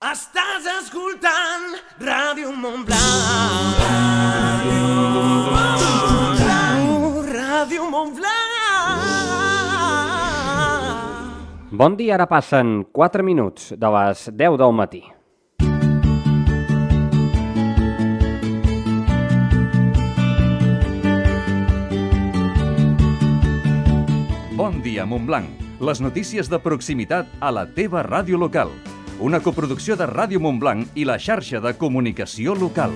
Estàs escoltant Ràdio Montblanc. Ràdio Montblanc. Bon dia, ara passen 4 minuts de les 10 del matí. Bon dia, Montblanc. Les notícies de proximitat a la teva ràdio local. Una coproducció de Ràdio Montblanc i la xarxa de comunicació local.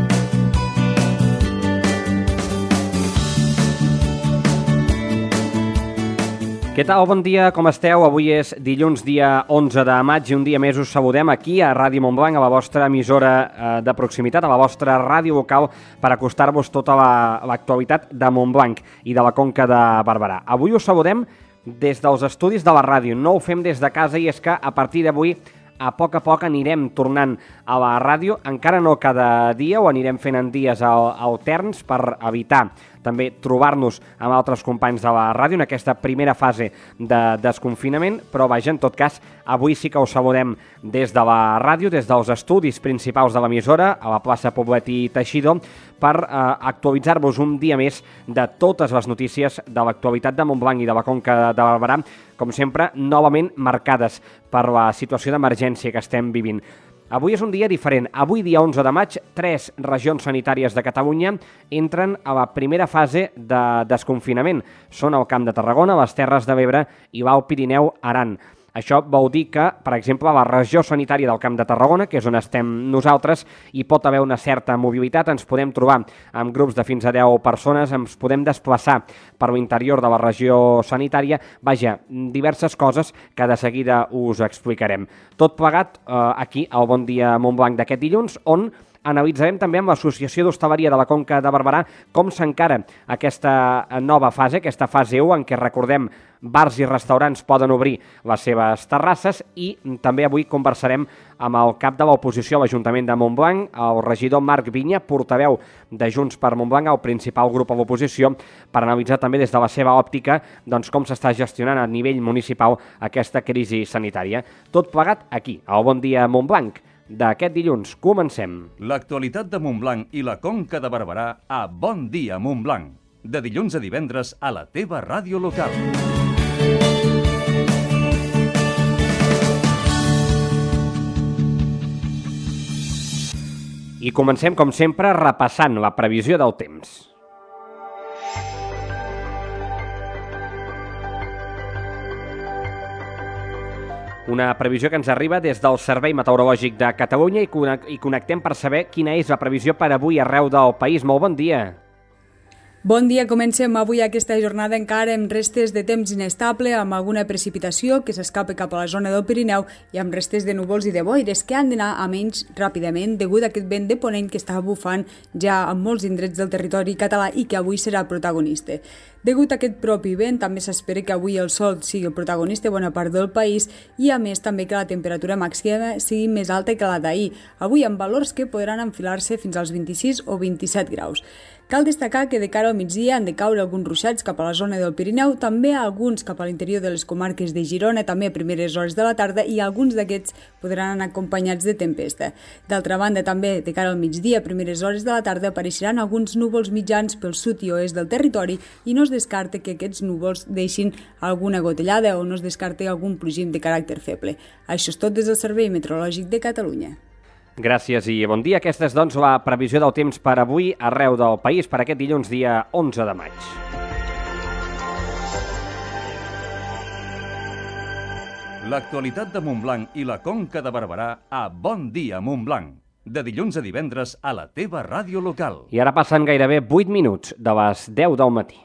Què tal? Bon dia, com esteu? Avui és dilluns, dia 11 de maig, i un dia més us saludem aquí a Ràdio Montblanc, a la vostra emissora de proximitat, a la vostra ràdio local, per acostar-vos tota l'actualitat de Montblanc i de la Conca de Barberà. Avui us saludem des dels estudis de la ràdio, no ho fem des de casa, i és que a partir d'avui a poc anirem tornant a la ràdio, encara no cada dia, ho anirem fent en dies alterns per evitar també trobar-nos amb altres companys de la ràdio en aquesta primera fase de desconfinament, però vaja, en tot cas, avui sí que us saludem des de la ràdio, des dels estudis principals de l'emissora, a la plaça Poblet i Teixidor, per actualitzar-vos un dia més de totes les notícies de l'actualitat de Montblanc i de la Conca de Barberà, com sempre, novament marcades per la situació d'emergència que estem vivint. Avui és un dia diferent. Avui, dia 11 de maig, 3 regions sanitàries de Catalunya entren a la primera fase de desconfinament. Són el Camp de Tarragona, les Terres de l'Ebre i l'Alt Pirineu Aran. Això vol dir que, per exemple, la regió sanitària del Camp de Tarragona, que és on estem nosaltres, hi pot haver una certa mobilitat, ens podem trobar amb grups de fins a 10 persones, ens podem desplaçar per l'interior de la regió sanitària, vaja, diverses coses que de seguida us explicarem. Tot plegat aquí, al Bon Dia Montblanc d'aquest dilluns, on analitzarem també amb l'Associació d'Hostaleria de la Conca de Barberà com s'encara aquesta nova fase, aquesta fase 1, en què, recordem, bars i restaurants poden obrir les seves terrasses, i també avui conversarem amb el cap de l'oposició a l'Ajuntament de Montblanc, el regidor Marc Vinya, portaveu de Junts per Montblanc, el principal grup a l'oposició, per analitzar també des de la seva òptica com s'està gestionant a nivell municipal aquesta crisi sanitària. Tot plegat aquí, al Bon Dia Montblanc d'aquest dilluns. Comencem. L'actualitat de Montblanc i la Conca de Barberà a Bon Dia Montblanc. De dilluns a divendres a la teva ràdio local. I comencem, com sempre, repassant la previsió del temps. Una previsió que ens arriba des del Servei Meteorològic de Catalunya, i connectem per saber quina és la previsió per avui arreu del país. Molt bon dia. Bon dia, comencem avui aquesta jornada encara amb restes de temps inestable, amb alguna precipitació que s'escapa cap a la zona del Pirineu i amb restes de núvols i de boires que han d'anar a menys ràpidament degut a aquest vent de ponent que està bufant ja en molts indrets del territori català i que avui serà protagonista. Degut a aquest propi vent, també s'espera que avui el sol sigui el protagonista a bona part del país i, a més, també que la temperatura màxima sigui més alta que la d'ahir, avui amb valors que podran enfilar-se fins als 26 o 27 graus. Cal destacar que de cara al migdia han de caure alguns ruixats cap a la zona del Pirineu, també alguns cap a l'interior de les comarques de Girona, també a primeres hores de la tarda, i alguns d'aquests podran anar acompanyats de tempesta. D'altra banda, també de cara al migdia, a primeres hores de la tarda, apareixeran alguns núvols mitjans pel sud i oest del territori i no es descarta que aquests núvols deixin alguna gotellada o no es descarta algun plogim de caràcter feble. Això és tot des del Servei Meteorològic de Catalunya. Gràcies i bon dia. Aquesta és, doncs, la previsió del temps per avui arreu del país per aquest dilluns, dia 11 de maig. L'actualitat de Montblanc i la Conca de Barberà a Bon Dia Montblanc. De dilluns a divendres a la teva ràdio local. I ara passen gairebé 8 minuts de les 10 del matí.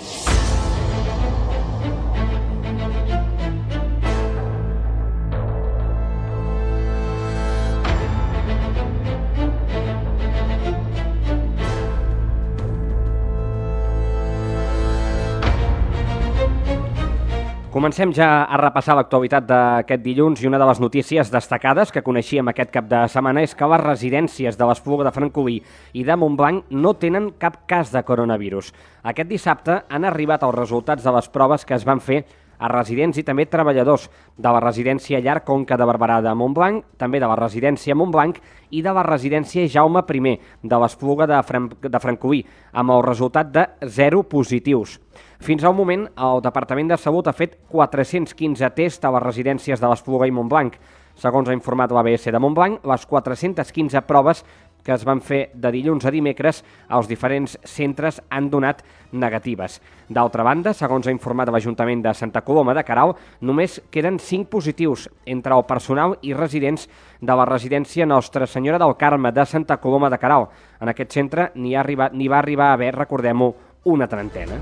Comencem ja a repassar l'actualitat d'aquest dilluns, i una de les notícies destacades que coneixíem aquest cap de setmana és que les residències de l'Espluga de Francolí i de Montblanc no tenen cap cas de coronavirus. Aquest dissabte han arribat els resultats de les proves que es van fer a residents i també treballadors de la residència Llar Conca de Barberà de Montblanc, també de la residència Montblanc i de la residència Jaume I de l'Espluga de Francolí, amb el resultat de 0 positius. Fins al moment, el Departament de Salut ha fet 415 tests a les residències de l'Espluga i Montblanc. Segons ha informat l'ABS de Montblanc, les 415 proves que es van fer de dilluns a dimecres als diferents centres han donat negatives. D'altra banda, segons ha informat l'Ajuntament de Santa Coloma de Queralt, només queden 5 positius entre el personal i residents de la residència Nostra Senyora del Carme de Santa Coloma de Queralt. En aquest centre n'hi va arribar a haver, recordem-ho, una trentena.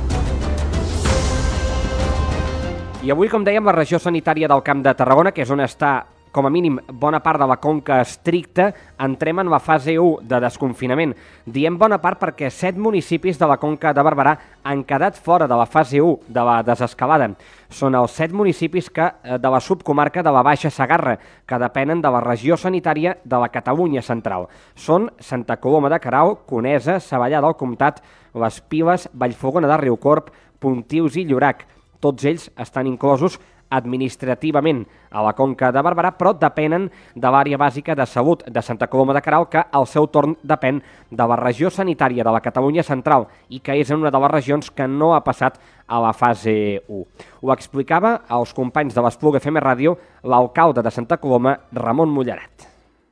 I avui, com dèiem, la regió sanitària del Camp de Tarragona, que és on està com a mínim bona part de la conca estricta, entrem en la fase 1 de desconfinament. Diem bona part perquè 7 municipis de la conca de Barberà han quedat fora de la fase 1 de la desescalada. Són els 7 municipis de la subcomarca de la Baixa Segarra, que depenen de la regió sanitària de la Catalunya central. Són Santa Coloma de Queralt, Conesa, Savallà del Comtat, Les Piles, Vallfogona de Riucorb, Pontils i Llorac. Tots ells estan inclosos administrativament a la Conca de Barberà, però depenen de l'àrea bàsica de salut de Santa Coloma de Queralt, que al seu torn depèn de la regió sanitària de la Catalunya central i que és una de les regions que no ha passat a la fase 1. Ho explicava als companys de l'Espluga FM Ràdio l'alcalde de Santa Coloma, Ramon Mullerat.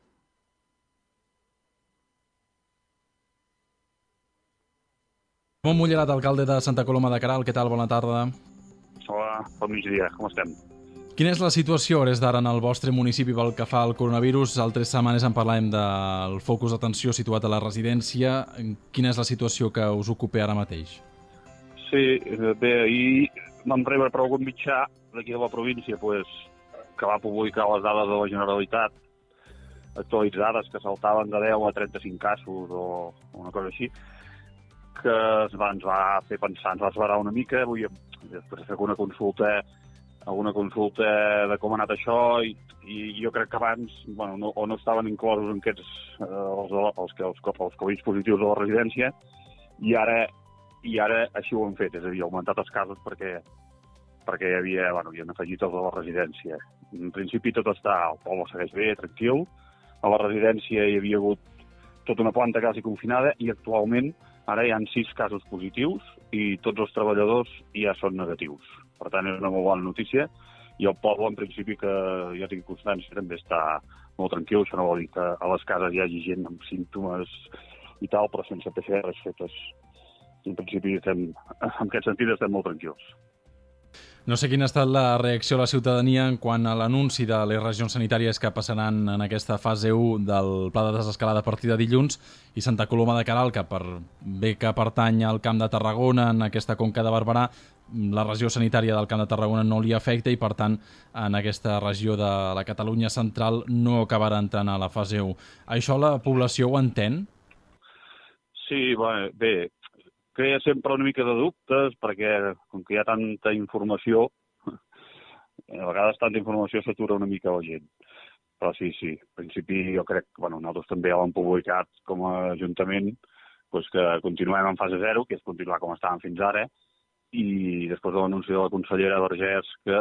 Ramon Mullerat, alcalde de Santa Coloma de Queralt, què tal? Bona tarda. Hola, bon migdia, com estem? Quina és la situació a hores d'ara en el vostre municipi pel que fa al coronavirus? Altres setmanes en parlàvem del focus d'atenció situat a la residència. Quina és la situació que us ocupa ara mateix? Sí, bé, ahir vam rebre per algun mitjà d'aquí de la província que va publicar les dades de la Generalitat actualitzades, que saltaven de 10 a 35 casos o una cosa així, que ens va fer pensar, ens va esverar una mica. Avui, després de fer alguna consulta de com ha anat això, i jo crec que abans no estaven inclosos en aquests els Covid positius de la residència, i ara així ho han fet, és a dir, ha augmentat els casos perquè hi han afegit els de la residència. En principi tot està, el poble segueix bé, tranquil. A la residència hi havia hagut tota una planta quasi confinada i actualment ara hi ha 6 casos positius i tots els treballadors ja són negatius. Per tant, és una molt bona notícia, i el poble, en principi, que ja tinc constància, també està molt tranquil. Això no vol dir que a les cases hi hagi gent amb símptomes i tal, però sense PCRs fetes. En principi, en aquest sentit, estem molt tranquils. No sé quina ha estat la reacció de la ciutadania en quant a l'anunci de les regions sanitàries que passaran en aquesta fase 1 del pla de desescalada a partir de dilluns, i Santa Coloma de Queralt, que pertany al Camp de Tarragona, en aquesta conca de Barberà, la regió sanitària del Camp de Tarragona no li afecta i, per tant, en aquesta regió de la Catalunya central no acabarà entrant a la fase 1. Això la població ho entén? Sí, bé, crea sempre una mica de dubtes, perquè com que hi ha tanta informació, a vegades tanta informació s'atura una mica la gent. Però sí, en principi jo crec que nosaltres també l'hem publicat com a Ajuntament, que continuem en fase 0, que és continuar com estàvem fins ara, i després de l'anunci de la consellera Vergés que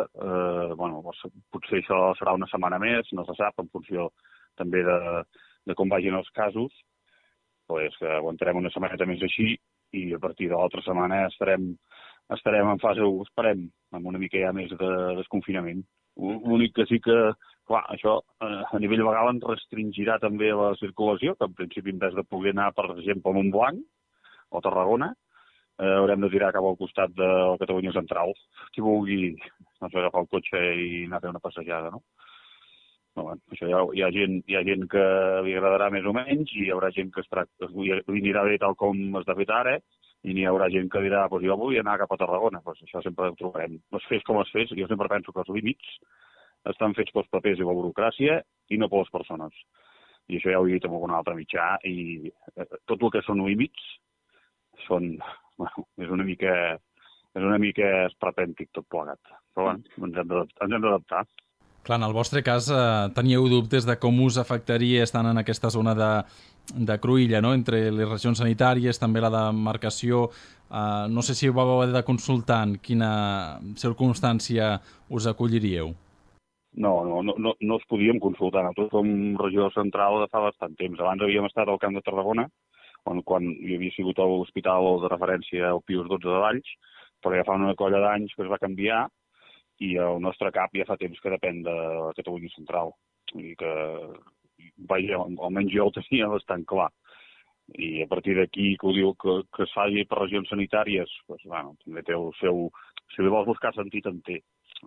potser això serà una setmana més, no se sap, en funció també de com vagin els casos, que aguantarem una setmaneta més així, i a partir de l'altra setmana estarem en fase 1, esperem, amb una mica ja més de desconfinament. L'únic que sí que, clar, això a nivell legal ens restringirà també la circulació, que en principi en vez de poder anar, per exemple, a Montblanc o Tarragona, haurem de tirar cap al costat de la Catalunya central. Qui vulgui agafar el cotxe i anar a fer una passejada, no? Això hi ha gent que li agradarà més o menys, i hi haurà gent que li anirà bé tal com està fet ara, i n'hi haurà gent que dirà, jo vull anar cap a Tarragona. Això sempre ho trobarem. Es fes com es fes, jo sempre penso que els límits estan fets pels papers i la burocràcia i no per les persones. I això ja ho he dit en algun altre mitjà, i tot el que són límits és una mica esperpèntic tot plegat. Però ens hem d'adaptar. Clar, en el vostre cas teníeu dubtes de com us afectaria estar en aquesta zona cruïlla, no?, entre les regions sanitàries, també la demarcació. No sé si ho vau haver de consultar, en quina circumstància us acolliríeu. No es podíem consultar. Nosaltres som regió central de fa bastant temps. Abans havíem estat al Camp de Tarragona, quan hi havia sigut l'hospital de referència al Pius XII de Valls, però ja fa una colla d'anys que es va canviar i el nostre cap ja fa temps que depèn de la Catalunya central. I que, vaja, almenys jo ho tenia bastant clar. I a partir d'aquí que ho diu que es faci per regions sanitàries, doncs, bueno, també té el seu... Si li vols buscar sentit, en té.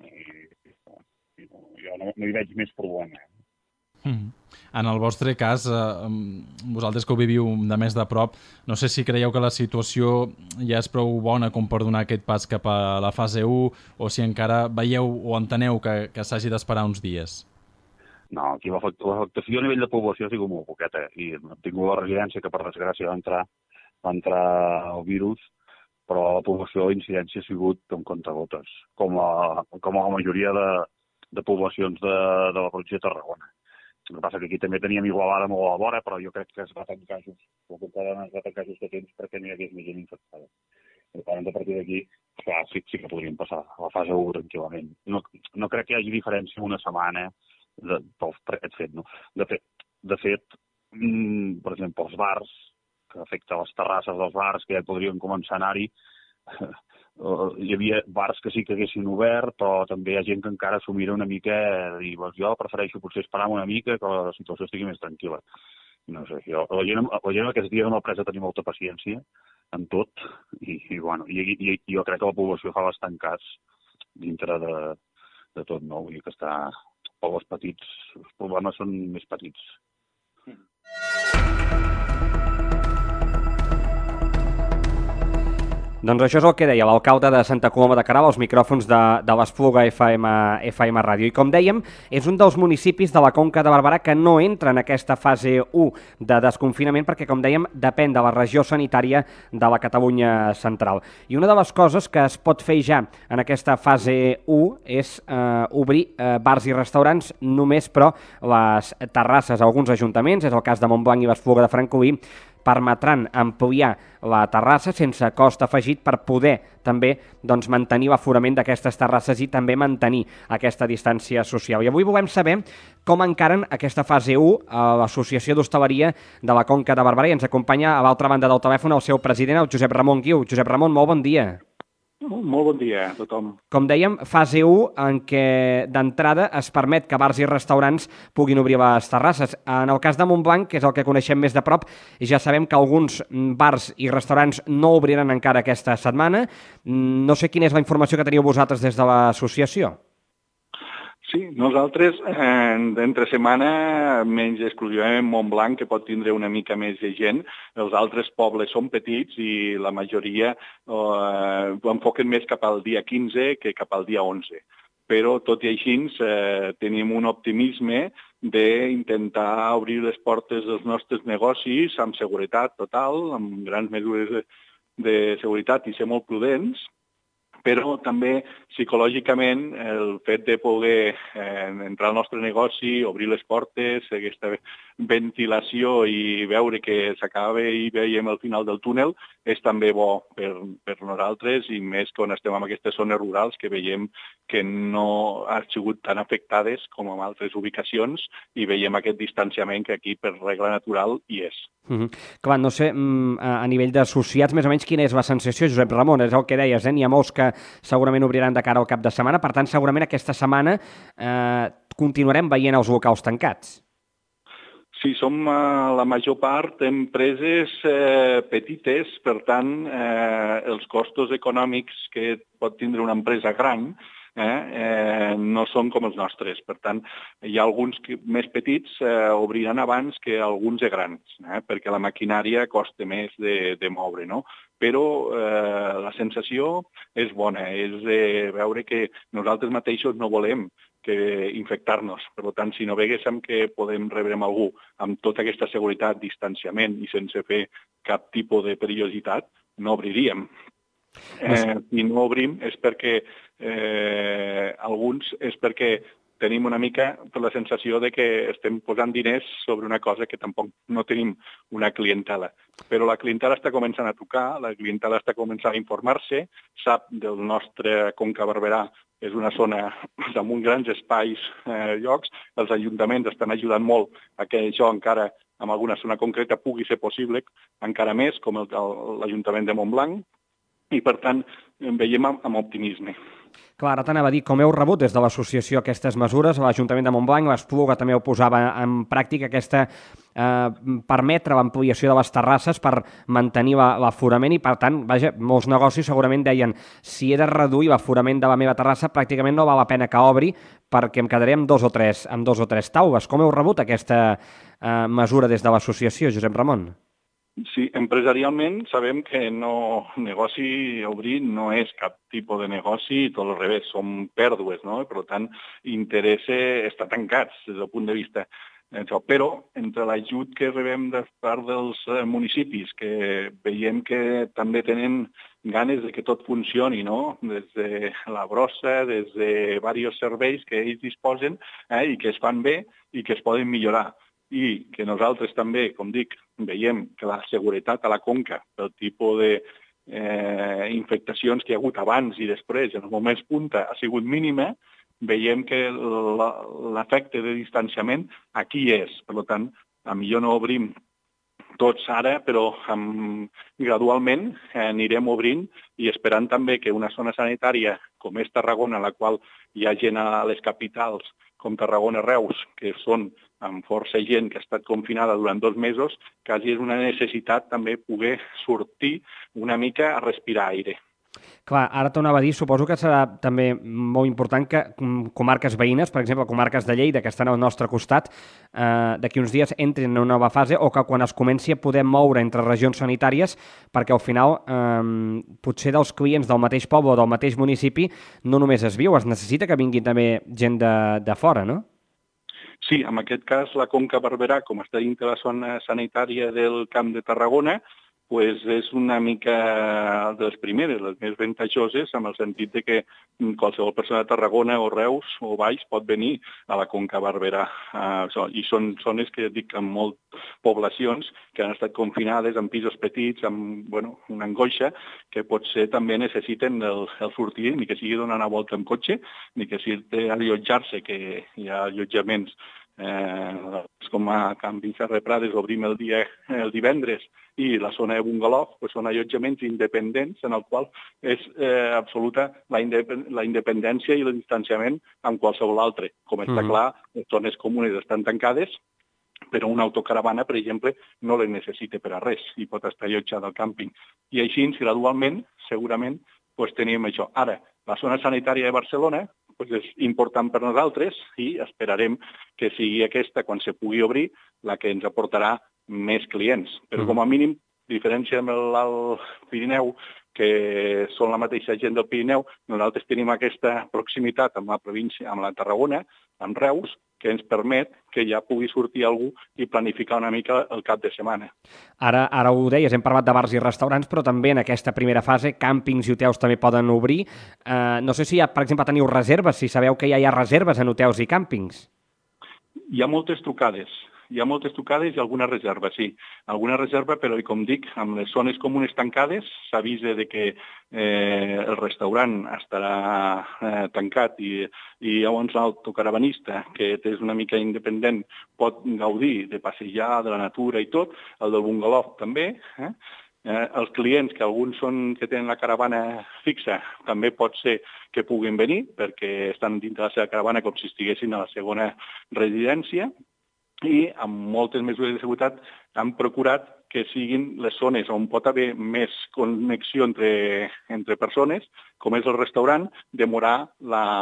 Jo no hi veig més problema. En el vostre cas, vosaltres que ho viviu de més de prop, no sé si creieu que la situació ja és prou bona com per donar aquest pas cap a la fase 1 o si encara veieu o enteneu que s'hagi d'esperar uns dies. No, aquí l'afectació a nivell de població ha sigut molt poqueta i hem tingut la residència que per desgràcia va entrar el virus, però la població de incidència ha sigut com contagotes, com la majoria de poblacions de la província de Tarragona. El que passa que aquí també teníem Igualada molt a la vora, però jo crec que es va tenir casos, de temps perquè no hi hagués més gent infectada. Per tant, a partir d'aquí, clar, sí que podríem passar a la fase 1 tranquil·lament. No crec que hi hagi diferència una setmana per aquest fet, no? De fet, per exemple, els bars, que afecta les terrasses dels bars, que ja podrien començar a anar-hi, hi havia bars que sí que haguessin obert, però també hi ha gent que encara s'ho mira una mica i dir, jo prefereixo potser esperar una mica que la situació estigui més tranquil·la. No sé, la gent aquests dies m'ha pres a tenir molta paciència en tot i jo crec que la població fa bastant cas dintre de tot, no? Vull dir que està... Per als petits, els problemes són més petits. Doncs això és el que deia l'alcalde de Santa Coloma de Queralt als micròfons de l'Espluga FM Ràdio. I com dèiem, és un dels municipis de la Conca de Barberà que no entra en aquesta fase 1 de desconfinament perquè, com dèiem, depèn de la regió sanitària de la Catalunya central. I una de les coses que es pot fer ja en aquesta fase 1 és obrir bars i restaurants només, però les terrasses a alguns ajuntaments, és el cas de Montblanc i l'Espluga de Francolí, permetran ampliar la terrassa sense cost afegit per poder també mantenir l'aforament d'aquestes terrasses i també mantenir aquesta distància social. I avui volem saber com encaren aquesta fase 1 a l'Associació d'Hostaleria de la Conca de Barberà i ens acompanya a l'altra banda del telèfon el seu president, el Josep Ramon Guiu. Josep Ramon, molt bon dia. Molt bon dia a tothom. Com dèiem, fase 1 en què d'entrada es permet que bars i restaurants puguin obrir les terrasses. En el cas de Montblanc, que és el que coneixem més de prop, ja sabem que alguns bars i restaurants no obriran encara aquesta setmana. No sé quina és la informació que teniu vosaltres des de l'associació. Sí, nosaltres d'entre setmana, menys exclusivament Montblanc, que pot tindre una mica més de gent, els altres pobles són petits i la majoria ho enfoquen més cap al dia 15 que cap al dia 11. Però, tot i així, tenim un optimisme d'intentar obrir les portes dels nostres negocis amb seguretat total, amb grans mesures de seguretat i ser molt prudents, però també psicològicament el fet de poder entrar al nostre negoci, obrir les portes, aquesta ventilació i veure que s'acaba i veiem el final del túnel és també bo per nosaltres i més quan estem en aquestes zones rurals que veiem que no han sigut tan afectades com en altres ubicacions i veiem aquest distanciament que aquí per regla natural hi és. Clar, no sé, a nivell d'associats, més o menys, quina és la sensació, Josep Ramon? És el que deies, n'hi ha molts que segurament obriran de cara al cap de setmana, per tant, segurament aquesta setmana continuarem veient els locals tancats. Sí, som la major part empreses petites, per tant, els costos econòmics que pot tindre una empresa gran no són com els nostres. Per tant, hi ha alguns més petits obriran abans que alguns de grans, perquè la maquinària costa més de moure, no? Però la sensació és bona, és de veure que nosaltres mateixos no volem infectar-nos. Per tant, si no veguéssim que podem rebre algú amb tota aquesta seguretat, distanciament i sense fer cap tipus de perillositat, no obriríem. Si no obrim és perquè alguns és perquè tenim una mica la sensació de que estem posant diners sobre una cosa que tampoc no tenim una clientela. Però la clientela està començant a trucar, la clientela està començant a informar-se, sap del nostre Conca Barberà, és una zona amb uns grans espais, llocs, els ajuntaments estan ajudant molt a que això encara en alguna zona concreta pugui ser possible encara més, com l'Ajuntament de Montblanc, i per tant veiem amb optimisme. Clar, ara t'anava a dir, com heu rebut des de l'associació aquestes mesures, a l'Ajuntament de Montblanc, l'Espluga també ho posava en pràctica, aquesta permetre l'ampliació de les terrasses per mantenir l'aforament i, per tant, vaja, molts negocis segurament deien si he de reduir l'aforament de la meva terrassa pràcticament no val la pena que obri perquè em quedaré amb dos o tres taules. Com heu rebut aquesta mesura des de l'associació, Josep Ramon? Sí, empresarialment sabem que negoci obrir no és cap tipus de negoci, tot al revés, són pèrdues, no? Per tant, interessa estar tancats des del punt de vista d'això. Però entre l'ajut que rebem de part dels municipis, que veiem que també tenen ganes de que tot funcioni, no? Des de la brossa, des de diversos serveis que ells disposen i que es fan bé i que es poden millorar. I que nosaltres també, com dic, veiem que la seguretat a la Conca, pel tipus d'infectacions que hi ha hagut abans i després, en els moments punta, ha sigut mínima, veiem que l'efecte de distanciament aquí és. Per tant, millor no obrim tots ara, però gradualment anirem obrint i esperant també que una zona sanitària com és Tarragona, en la qual hi ha gent a les capitals, com Tarragona-Reus, que són amb força gent que ha estat confinada durant 2 mesos, quasi és una necessitat també poder sortir una mica a respirar aire. Clar, ara t'anava a dir, suposo que serà també molt important que comarques veïnes, per exemple, comarques de Lleida, que estan al nostre costat, d'aquí uns dies entrin en una nova fase o que quan es comenci a poder moure entre regions sanitàries, perquè al final potser dels clients del mateix poble o del mateix municipi no només es viu, es necessita que vingui també gent de fora, no? Sí, en aquest cas la Conca Barberà, com està dintre la zona sanitària del Camp de Tarragona, pues és una mica de les primeres, les més avantatjoses, en el sentit de que qualsevol persona de Tarragona o Reus o Valls pot venir a la Conca Barberà. I són zones que dic amb moltes poblacions que han estat confinades en pisos petits, amb una angoixa, que potser també necessiten el sortir, ni que sigui donar una volta en cotxe, ni que sigui allotjar-se, que hi ha allotjaments com a Camping Ferrer Prades, obrim el divendres, i la zona de Bungalov són allotjaments independents en el qual és absoluta la independència i el distanciament amb qualsevol altre. Com està clar, les zones comunes estan tancades, però una autocaravana, per exemple, no les necessita per a res i pot estar allotjada al càmping. I així, gradualment, segurament, tenim això. Ara, la zona sanitària de Barcelona és important per nosaltres i esperarem que sigui aquesta, quan se pugui obrir, la que ens aportarà més clients. Però com a mínim, diferència amb l'Alt Pirineu, que són la mateixa gent del Pirineu, nosaltres tenim aquesta proximitat amb la província, amb la Tarragona, amb Reus, que ens permet que ja pugui sortir algú i planificar una mica el cap de setmana. Ara ho deies, hem parlat de bars i restaurants, però també en aquesta primera fase càmpings i hotels també poden obrir. No sé si, per exemple, teniu reserves, si sabeu que ja hi ha reserves en hotels i càmpings. Hi ha moltes trucades. Hi ha moltes trucades i alguna reserva, sí. Alguna reserva, però, com dic, amb les zones comunes tancades, s'avisa que el restaurant estarà tancat i llavors l'autocaravanista, que és una mica independent, pot gaudir de passejar, de la natura i tot, el del Bungalov també. Els clients, que alguns són que tenen la caravana fixa, també pot ser que puguin venir, perquè estan dintre la seva caravana com si estiguessin a la segona residència, i amb moltes mesures de seguretat han procurat que siguin les zones on pot haver més connexió entre persones, com és el restaurant, demorar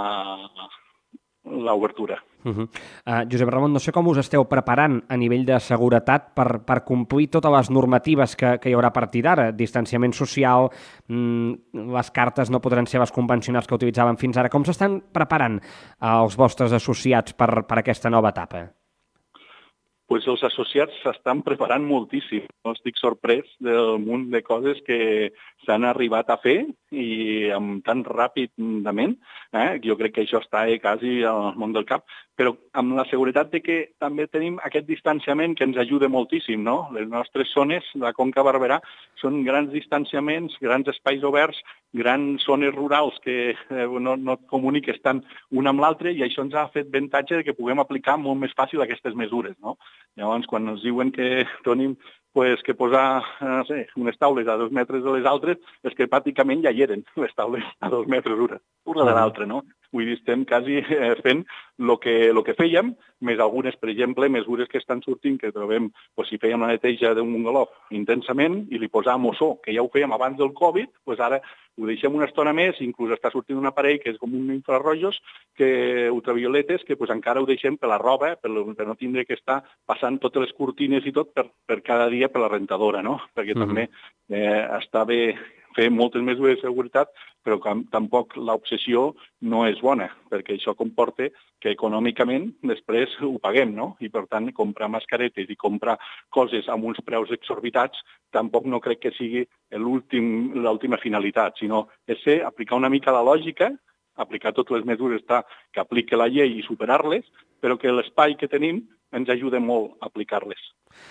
l'obertura. Josep Ramon, no sé com us esteu preparant a nivell de seguretat per complir totes les normatives que hi haurà a partir d'ara. Distanciament social, les cartes no podran ser les convencionals que utilitzaven fins ara. Com s'estan preparant els vostres associats per aquesta nova etapa? pues els associats s'estan preparant moltíssim. No estic sorprès del munt de coses que s'han arribat a fer i amb tan ràpidament. Jo crec que això està quasi al món del cap, però amb la seguretat de que també tenim aquest distanciament que ens ajuda moltíssim, no? Les nostres zones, la Conca Barberà, són grans distanciaments, grans espais oberts, grans zones rurals que no et comuniques tant una amb l'altra i això ens ha fet avantatge que puguem aplicar molt més fàcil aquestes mesures, no? Llavors, quan ens diuen que tenim que posar unes taules a 2 metres de les altres, és que pràcticament ja hi eren les taules a 2 metres una de l'altra, no? Vull dir, estem quasi fent el que fèiem, més algunes, per exemple, mesures que estan sortint, que trobem, si fèiem la neteja d'un bungalow intensament i li posàvem ossó, que ja ho fèiem abans del Covid, ara ho deixem una estona més, inclús està sortint un aparell que és com un infrarrojos, ultravioletes, que encara ho deixem per la roba, per no tindre que estar passant totes les cortines i tot per cada dia per la rentadora, no? Perquè també està bé fer moltes mesures de seguretat, però tampoc l'obsessió no és bona, perquè això comporta que econòmicament després ho paguem, no? I per tant, comprar mascaretes i comprar coses amb uns preus exorbitats tampoc no crec que sigui l'última finalitat, sinó és aplicar una mica la lògica, aplicar totes les mesures que aplica la llei i superar-les, però que l'espai que tenim ens ajuda molt a aplicar-les.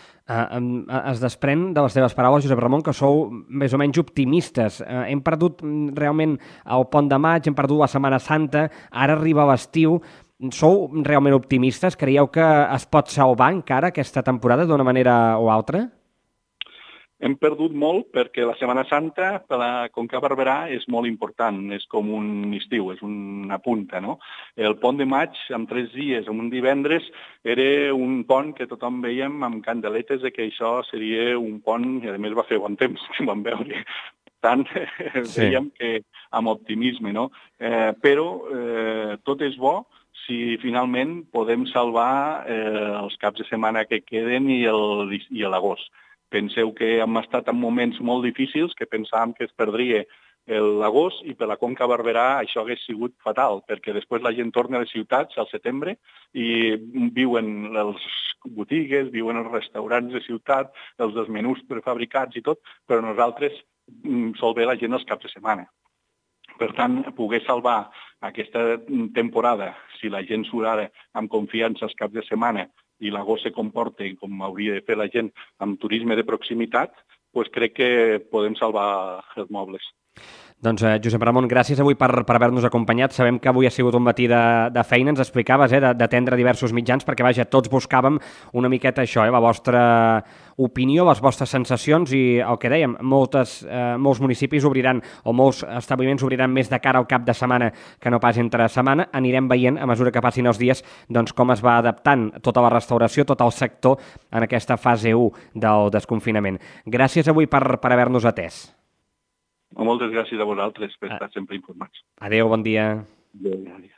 Es desprèn de les teves paraules, Josep Ramon, que sou més o menys optimistes. Hem perdut realment el Pont de Maig, hem perdut la Setmana Santa, ara arriba l'estiu. Sou realment optimistes? Creieu que es pot salvar encara aquesta temporada d'una manera o altra? Hem perdut molt perquè la Setmana Santa per la Conca Barberà és molt important, és com un estiu, és una punta, no? El Pont de Maig, amb 3 dies, amb un divendres, era un pont que tothom veiem amb candeletes de que això seria un pont, i a més va fer bon temps, que vam veure. Per tant, veiem que amb optimisme, no? Però tot és bo si finalment podem salvar els caps de setmana que queden i l'agost. Penseu que hem estat en moments molt difícils, que pensàvem que es perdria l'agost i per la Conca Barberà això hagués sigut fatal, perquè després la gent torna a les ciutats al setembre i viuen les botigues, viuen els restaurants de ciutat, els menús prefabricats i tot, però nosaltres sol bé la gent els caps de setmana. Per tant, poder salvar aquesta temporada, si la gent surt ara amb confiança els caps de setmana i l'agost se comporta com hauria de fer la gent amb turisme de proximitat, doncs crec que podem salvar els mobles. Doncs, Josep Ramon, gràcies avui per haver-nos acompanyat. Sabem que avui ha sigut un matí de feina, ens explicaves, d'atendre diversos mitjans, perquè, vaja, tots buscàvem una miqueta això, la vostra opinió, les vostres sensacions i el que dèiem, molts municipis obriran o molts establiments obriran més de cara al cap de setmana que no pas entre setmana. Anirem veient, a mesura que passin els dies, doncs com es va adaptant tota la restauració, tot el sector en aquesta fase 1 del desconfinament. Gràcies avui per haver-nos atès. Moltes gràcies a vosaltres per estar sempre informats. Adéu, bon dia. Adéu.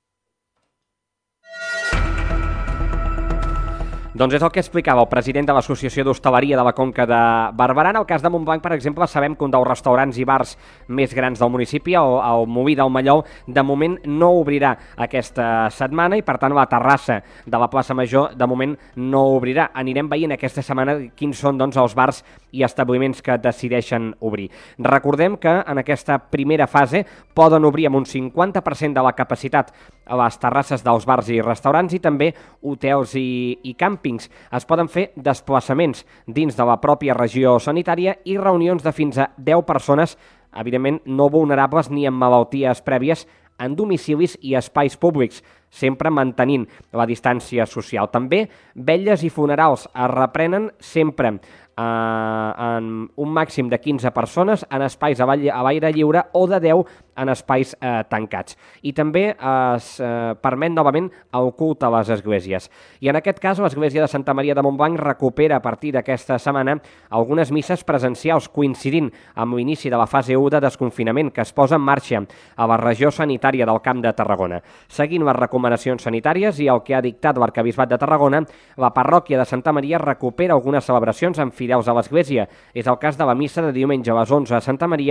Doncs és el que explicava el president de l'Associació d'Hostaleria de la Conca de Barberà. En el cas de Montblanc, per exemple, sabem que un dels restaurants i bars més grans del municipi, el Molí del Mallol, de moment no obrirà aquesta setmana i, per tant, la terrassa de la plaça Major de moment no obrirà. Anirem veient aquesta setmana quins són doncs, els bars i establiments que decideixen obrir. Recordem que en aquesta primera fase poden obrir amb un 50% de la capacitat a les terrasses dels bars i restaurants i també hotels i càmpings. Es poden fer desplaçaments dins de la pròpia regió sanitària i reunions de fins a 10 persones, evidentment no vulnerables ni amb malalties prèvies, en domicilis i espais públics, sempre mantenint la distància social. També vetlles i funerals es reprenen sempre en un màxim de 15 persones en espais a l'aire lliure o de 10 en espais tancats. I també es permet novament el culte a les esglésies. I en aquest cas, l'Església de Santa Maria de Montblanc recupera a partir d'aquesta setmana algunes misses presencials coincidint amb l'inici de la fase 1 de desconfinament que es posa en marxa a la regió sanitària del Camp de Tarragona. Seguint les recomanacions sanitàries i el que ha dictat l'Arquebisbat de Tarragona, la parròquia de Santa Maria recupera algunes celebracions amb fidels a l'Església. És el cas de la missa de diumenge a les 11 a Santa Maria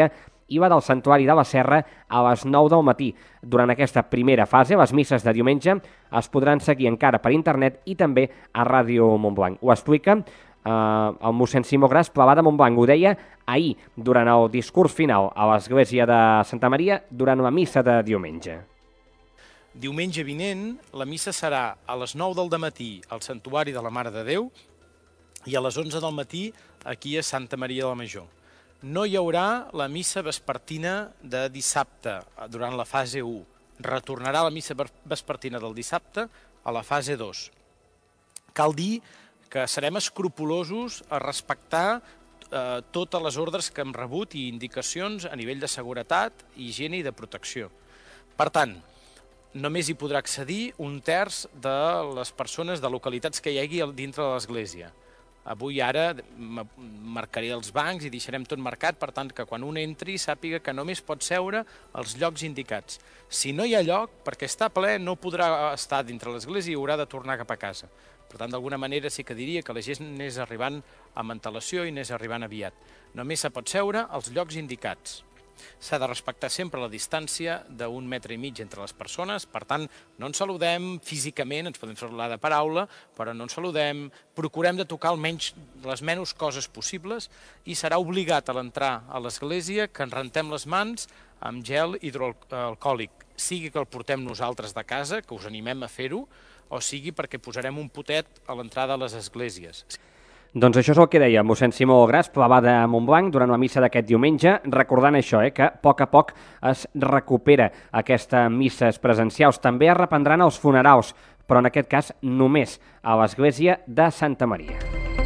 i va del Santuari de la Serra a les 9 del matí. Durant aquesta primera fase, les misses de diumenge es podran seguir encara per internet i també a Ràdio Montblanc. Ho explica el mossèn Simó Gras, Pla de Montblanc. Ho deia ahir, durant el discurs final a l'església de Santa Maria, durant la missa de diumenge. Diumenge vinent, la missa serà a les 9 del dematí al Santuari de la Mare de Déu i a les 11 del matí aquí a Santa Maria de la Major. No hi haurà la missa vespertina de dissabte durant la fase 1. Retornarà la missa vespertina del dissabte a la fase 2. Cal dir que serem escrupulosos a respectar totes les ordres que hem rebut i indicacions a nivell de seguretat, higiene i de protecció. Per tant, només hi podrà accedir un terç de les persones de localitats que hi hagi dintre de l'església. Avui ara marcaré els bancs i deixarem tot marcat, per tant que quan un entri sàpiga que només pot seure als llocs indicats. Si no hi ha lloc, perquè està ple, no podrà estar dintre l'església i haurà de tornar cap a casa. Per tant, d'alguna manera sí que diria que la gent anés arribant amb antelació i anés arribant aviat. Només se pot seure als llocs indicats. S'ha de respectar sempre la distància d'1,5 metre entre les persones, per tant, no ens saludem físicament, ens podem saludar de paraula, però no ens saludem, procurem de tocar almenys les menys coses possibles i serà obligat a l'entrar a l'església que ens rentem les mans amb gel hidroalcohòlic, sigui que el portem nosaltres de casa, que us animem a fer-ho, o sigui perquè posarem un potet a l'entrada a les esglésies. Doncs això és el que deia mossèn Simó Gras, Pla de Montblanc, durant la missa d'aquest diumenge, recordant això, que a poc es recupera aquestes misses presencials. També es reprendran els funerals, però en aquest cas només a l'església de Santa Maria.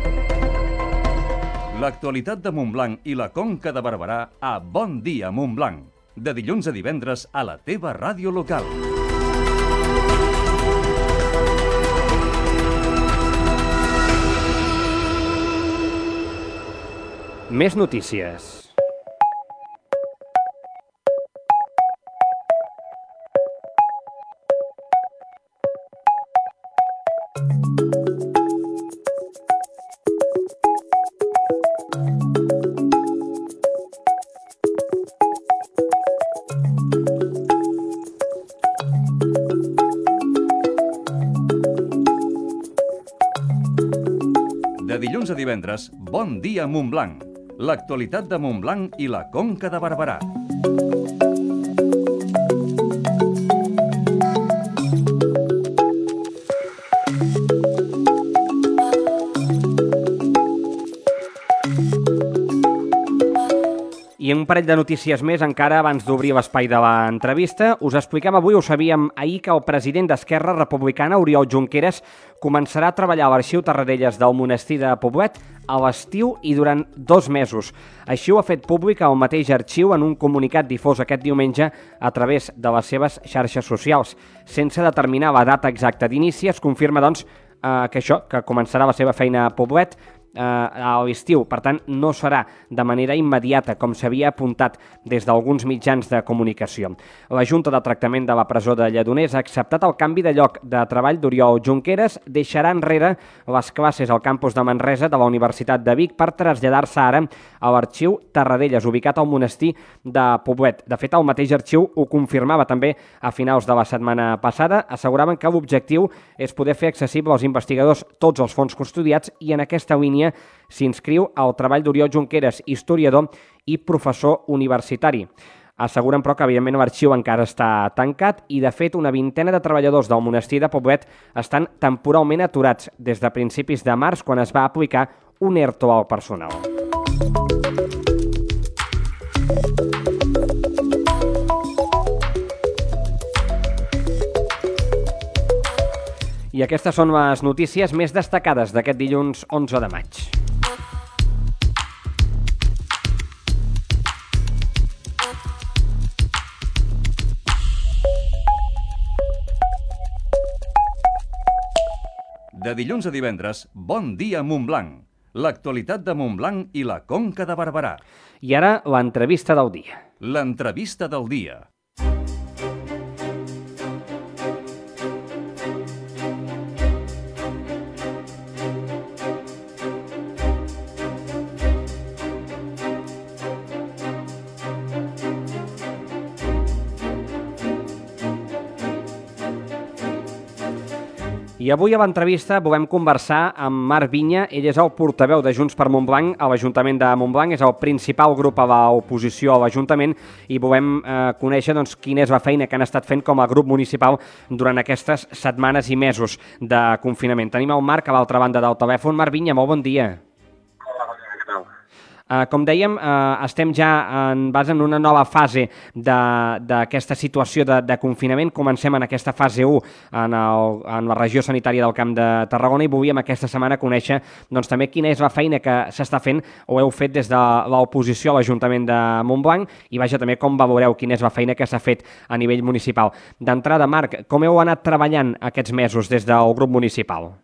L'actualitat de Montblanc i la Conca de Barberà a Bon Dia Montblanc. De dilluns a divendres a la teva ràdio local. Més notícies. De dilluns a divendres, Bon Dia Montblanc. L'actualitat de Montblanc i la Conca de Barberà. I un parell de notícies més encara abans d'obrir l'espai de l'entrevista. Us expliquem avui, ho sabíem ahir, que el president d'Esquerra Republicana, Oriol Junqueras, començarà a treballar a l'Arxiu Tarradellas del monestir de Poblet a l'estiu i durant 2 mesos. Així ho ha fet públic el mateix arxiu en un comunicat difós aquest diumenge a través de les seves xarxes socials. Sense determinar la data exacta d'inici, es confirma, doncs, que començarà la seva feina a Poblet a l'estiu. Per tant, no serà de manera immediata, com s'havia apuntat des d'alguns mitjans de comunicació. La Junta de Tractament de la Presó de Lledoners ha acceptat el canvi de lloc de treball d'Oriol Junqueras, deixarà enrere les classes al campus de Manresa de la Universitat de Vic per traslladar-se ara a l'Arxiu Tarradellas, ubicat al monestir de Poblet. De fet, el mateix arxiu ho confirmava també a finals de la setmana passada. Asseguraven que l'objectiu és poder fer accessible als investigadors tots els fons custodiats i en aquesta línia s'inscriu el treball d'Oriol Junqueras, historiador i professor universitari. Asseguren, però, que evidentment l'arxiu encara està tancat i, de fet, una vintena de treballadors del monestir de Poblet estan temporalment aturats des de principis de març, quan es va aplicar un ERTO al personal. I aquestes són les notícies més destacades d'aquest dilluns 11 de maig. De dilluns a divendres, Bon Dia Montblanc. L'actualitat de Montblanc i la Conca de Barberà. I ara, l'entrevista del dia. L'entrevista del dia. I avui a l'entrevista volem conversar amb Marc Vinya. Ell és el portaveu de Junts per Montblanc a l'Ajuntament de Montblanc, és el principal grup a l'oposició a l'Ajuntament i volem conèixer quina és la feina que han estat fent com a grup municipal durant aquestes setmanes i mesos de confinament. Tenim el Marc a l'altra banda del telèfon. Marc Vinya, molt bon dia. Com dèiem, estem ja en una nova fase d'aquesta situació de confinament. Comencem en aquesta fase 1 en la regió sanitària del Camp de Tarragona i volíem aquesta setmana conèixer també quina és la feina que s'està fent o heu fet des de l'oposició a l'Ajuntament de Montblanc i també com valoreu quina és la feina que s'ha fet a nivell municipal. D'entrada, Marc, com heu anat treballant aquests mesos des del grup municipal?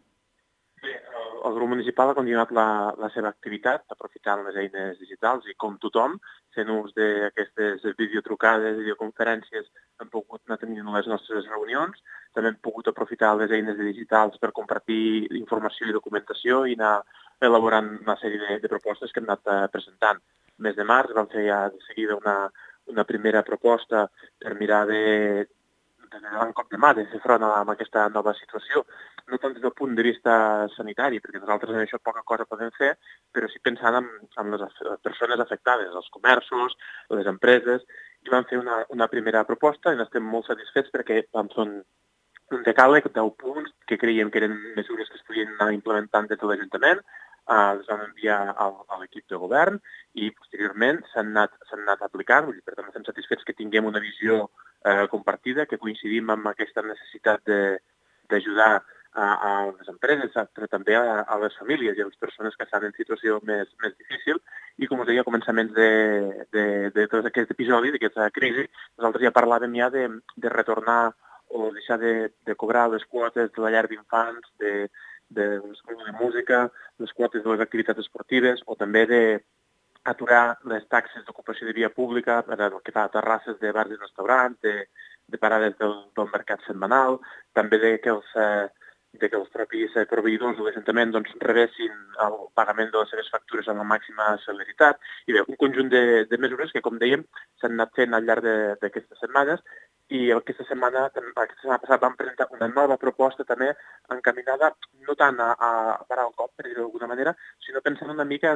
El grup municipal ha continuat la seva activitat, aprofitant les eines digitals i com tothom, fent ús d'aquestes videotrucades, videoconferències, hem pogut anar tenint les nostres reunions, també hem pogut aprofitar les eines digitals per compartir informació i documentació i anar elaborant una sèrie de propostes que hem anat presentant. El mes de març vam fer ja de seguida una primera proposta per mirar de donar un cop de mà, de fer front a aquesta nova situació, no tant des del punt de vista sanitari, perquè nosaltres en això poca cosa podem fer, però sí pensant en les persones afectades, els comerços, les empreses, i vam fer una primera proposta i n'estem molt satisfets perquè vam fer un decàleg de 10 punts que creiem que eren mesures que es podien anar implementant des de l'Ajuntament, les vam enviar a l'equip de govern i posteriorment s'han anat aplicant, per tant estem satisfets que tinguem una visió compartida, que coincidim amb aquesta necessitat d'ajudar a les empreses, però també a les famílies i a les persones que estan en situació més difícil. I com us deia, a començaments de tot aquest episodi, d'aquesta crisi, nosaltres ja parlàvem ja de retornar o deixar de cobrar les quotes de la llar d'infants, de l'escola de música, les quotes de les activitats esportives o també d'aturar les taxes d'ocupació de via pública per el que fa a terrasses de bars i restaurants, de parades del mercat setmanal, també que els propis proveïdors de l'Ajuntament rebessin el pagament de les seves factures amb la màxima celeritat. I bé, un conjunt de mesures que, com dèiem, s'han anat fent al llarg d'aquestes setmanes i aquesta setmana passada vam presentar una nova proposta també encaminada no tant a parar el cop, per dir-ho d'alguna manera, sinó pensant una mica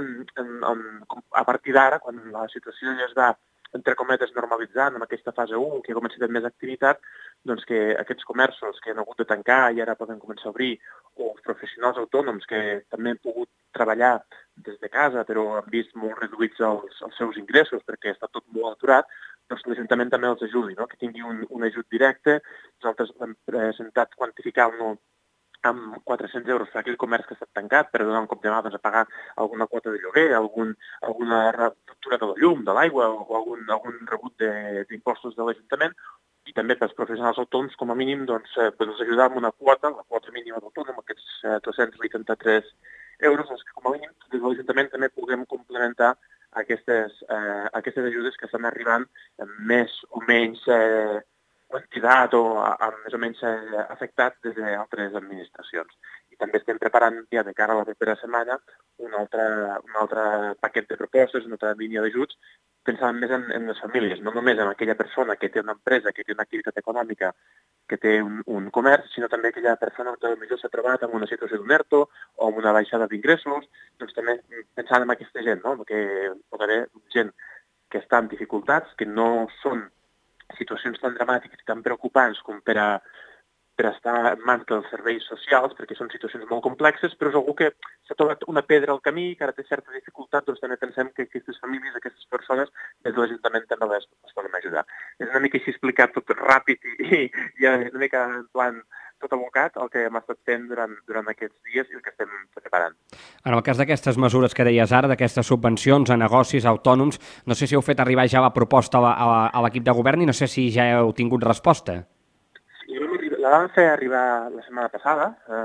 a partir d'ara, quan la situació ja es va, entre cometes, normalitzant en aquesta fase 1, que ha començat amb més activitat, doncs que aquests comerços que han hagut de tancar i ara poden començar a obrir, o els professionals autònoms que també han pogut treballar des de casa però han vist molt reduïts els seus ingressos perquè està tot molt aturat, doncs l'Ajuntament també els ajudi, no? Que tingui un ajut directe. Nosaltres hem presentat quantificar-lo amb 400 euros per aquell comerç que ha estat tancat per donar un cop de mà a pagar alguna quota de lloguer, alguna factura de la llum, de l'aigua o algun rebut d'impostos de l'Ajuntament, i també pels professionals autònoms, com a mínim, doncs ajudar amb una quota, la quota mínima d'autònom, aquests 283 euros, que com a mínim des de l'Ajuntament també puguem complementar aquestes ajudes que estan arribant amb més o menys quantitat o amb més o menys afectat des d'altres administracions. I també estem preparant ja de cara a la propera setmana un altre paquet de propostes, una altra línia d'ajuts, pensant més en les famílies, no només en aquella persona que té una empresa, que té una activitat econòmica, que té un comerç, sinó també aquella persona que potser s'ha trobat en una situació d'un ERTO o en una baixada d'ingressos, doncs també pensant en aquesta gent, no? Que pot haver gent que està en dificultats, que no són situacions tan dramàtiques i tan preocupants com per estar en mans dels serveis socials, perquè són situacions molt complexes, però és algú que s'ha trobat una pedra al camí, que ara té certa dificultat, doncs també pensem que aquestes famílies, aquestes persones, des de l'Ajuntament també les poden ajudar. És una mica així explicat tot ràpid i una mica en plan tot abocat el que hem estat fent durant aquests dies i el que estem preparant. En el cas d'aquestes mesures que deies ara, d'aquestes subvencions a negocis, a autònoms, no sé si heu fet arribar ja la proposta a l'equip de govern i no sé si ja heu tingut resposta. La vam fer arribar la setmana passada,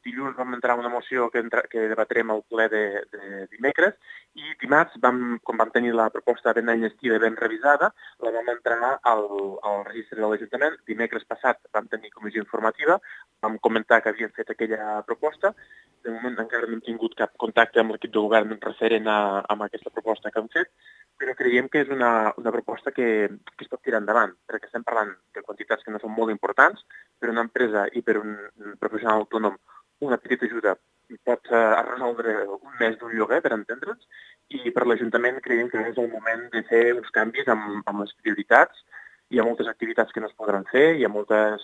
dilluns vam entrar una moció que debatrem al ple de dimecres i dimarts, com vam tenir la proposta ben enllestida i ben revisada, la vam entrar al registre de l'Ajuntament. Dimecres passat vam tenir comissió informativa, vam comentar que havíem fet aquella proposta. De moment encara no hem tingut cap contacte amb l'equip de govern referent a aquesta proposta que hem fet, però creiem que és una proposta que es pot tirar endavant, perquè estem parlant de quantitats que no són molt importants. Per una empresa i per un professional autònom, una petita ajuda pot resoldre un mes d'un lloguer, per entendre'ns, i per l'Ajuntament creiem que és el moment de fer uns canvis amb les prioritats. Hi ha moltes activitats que no es podran fer, hi ha moltes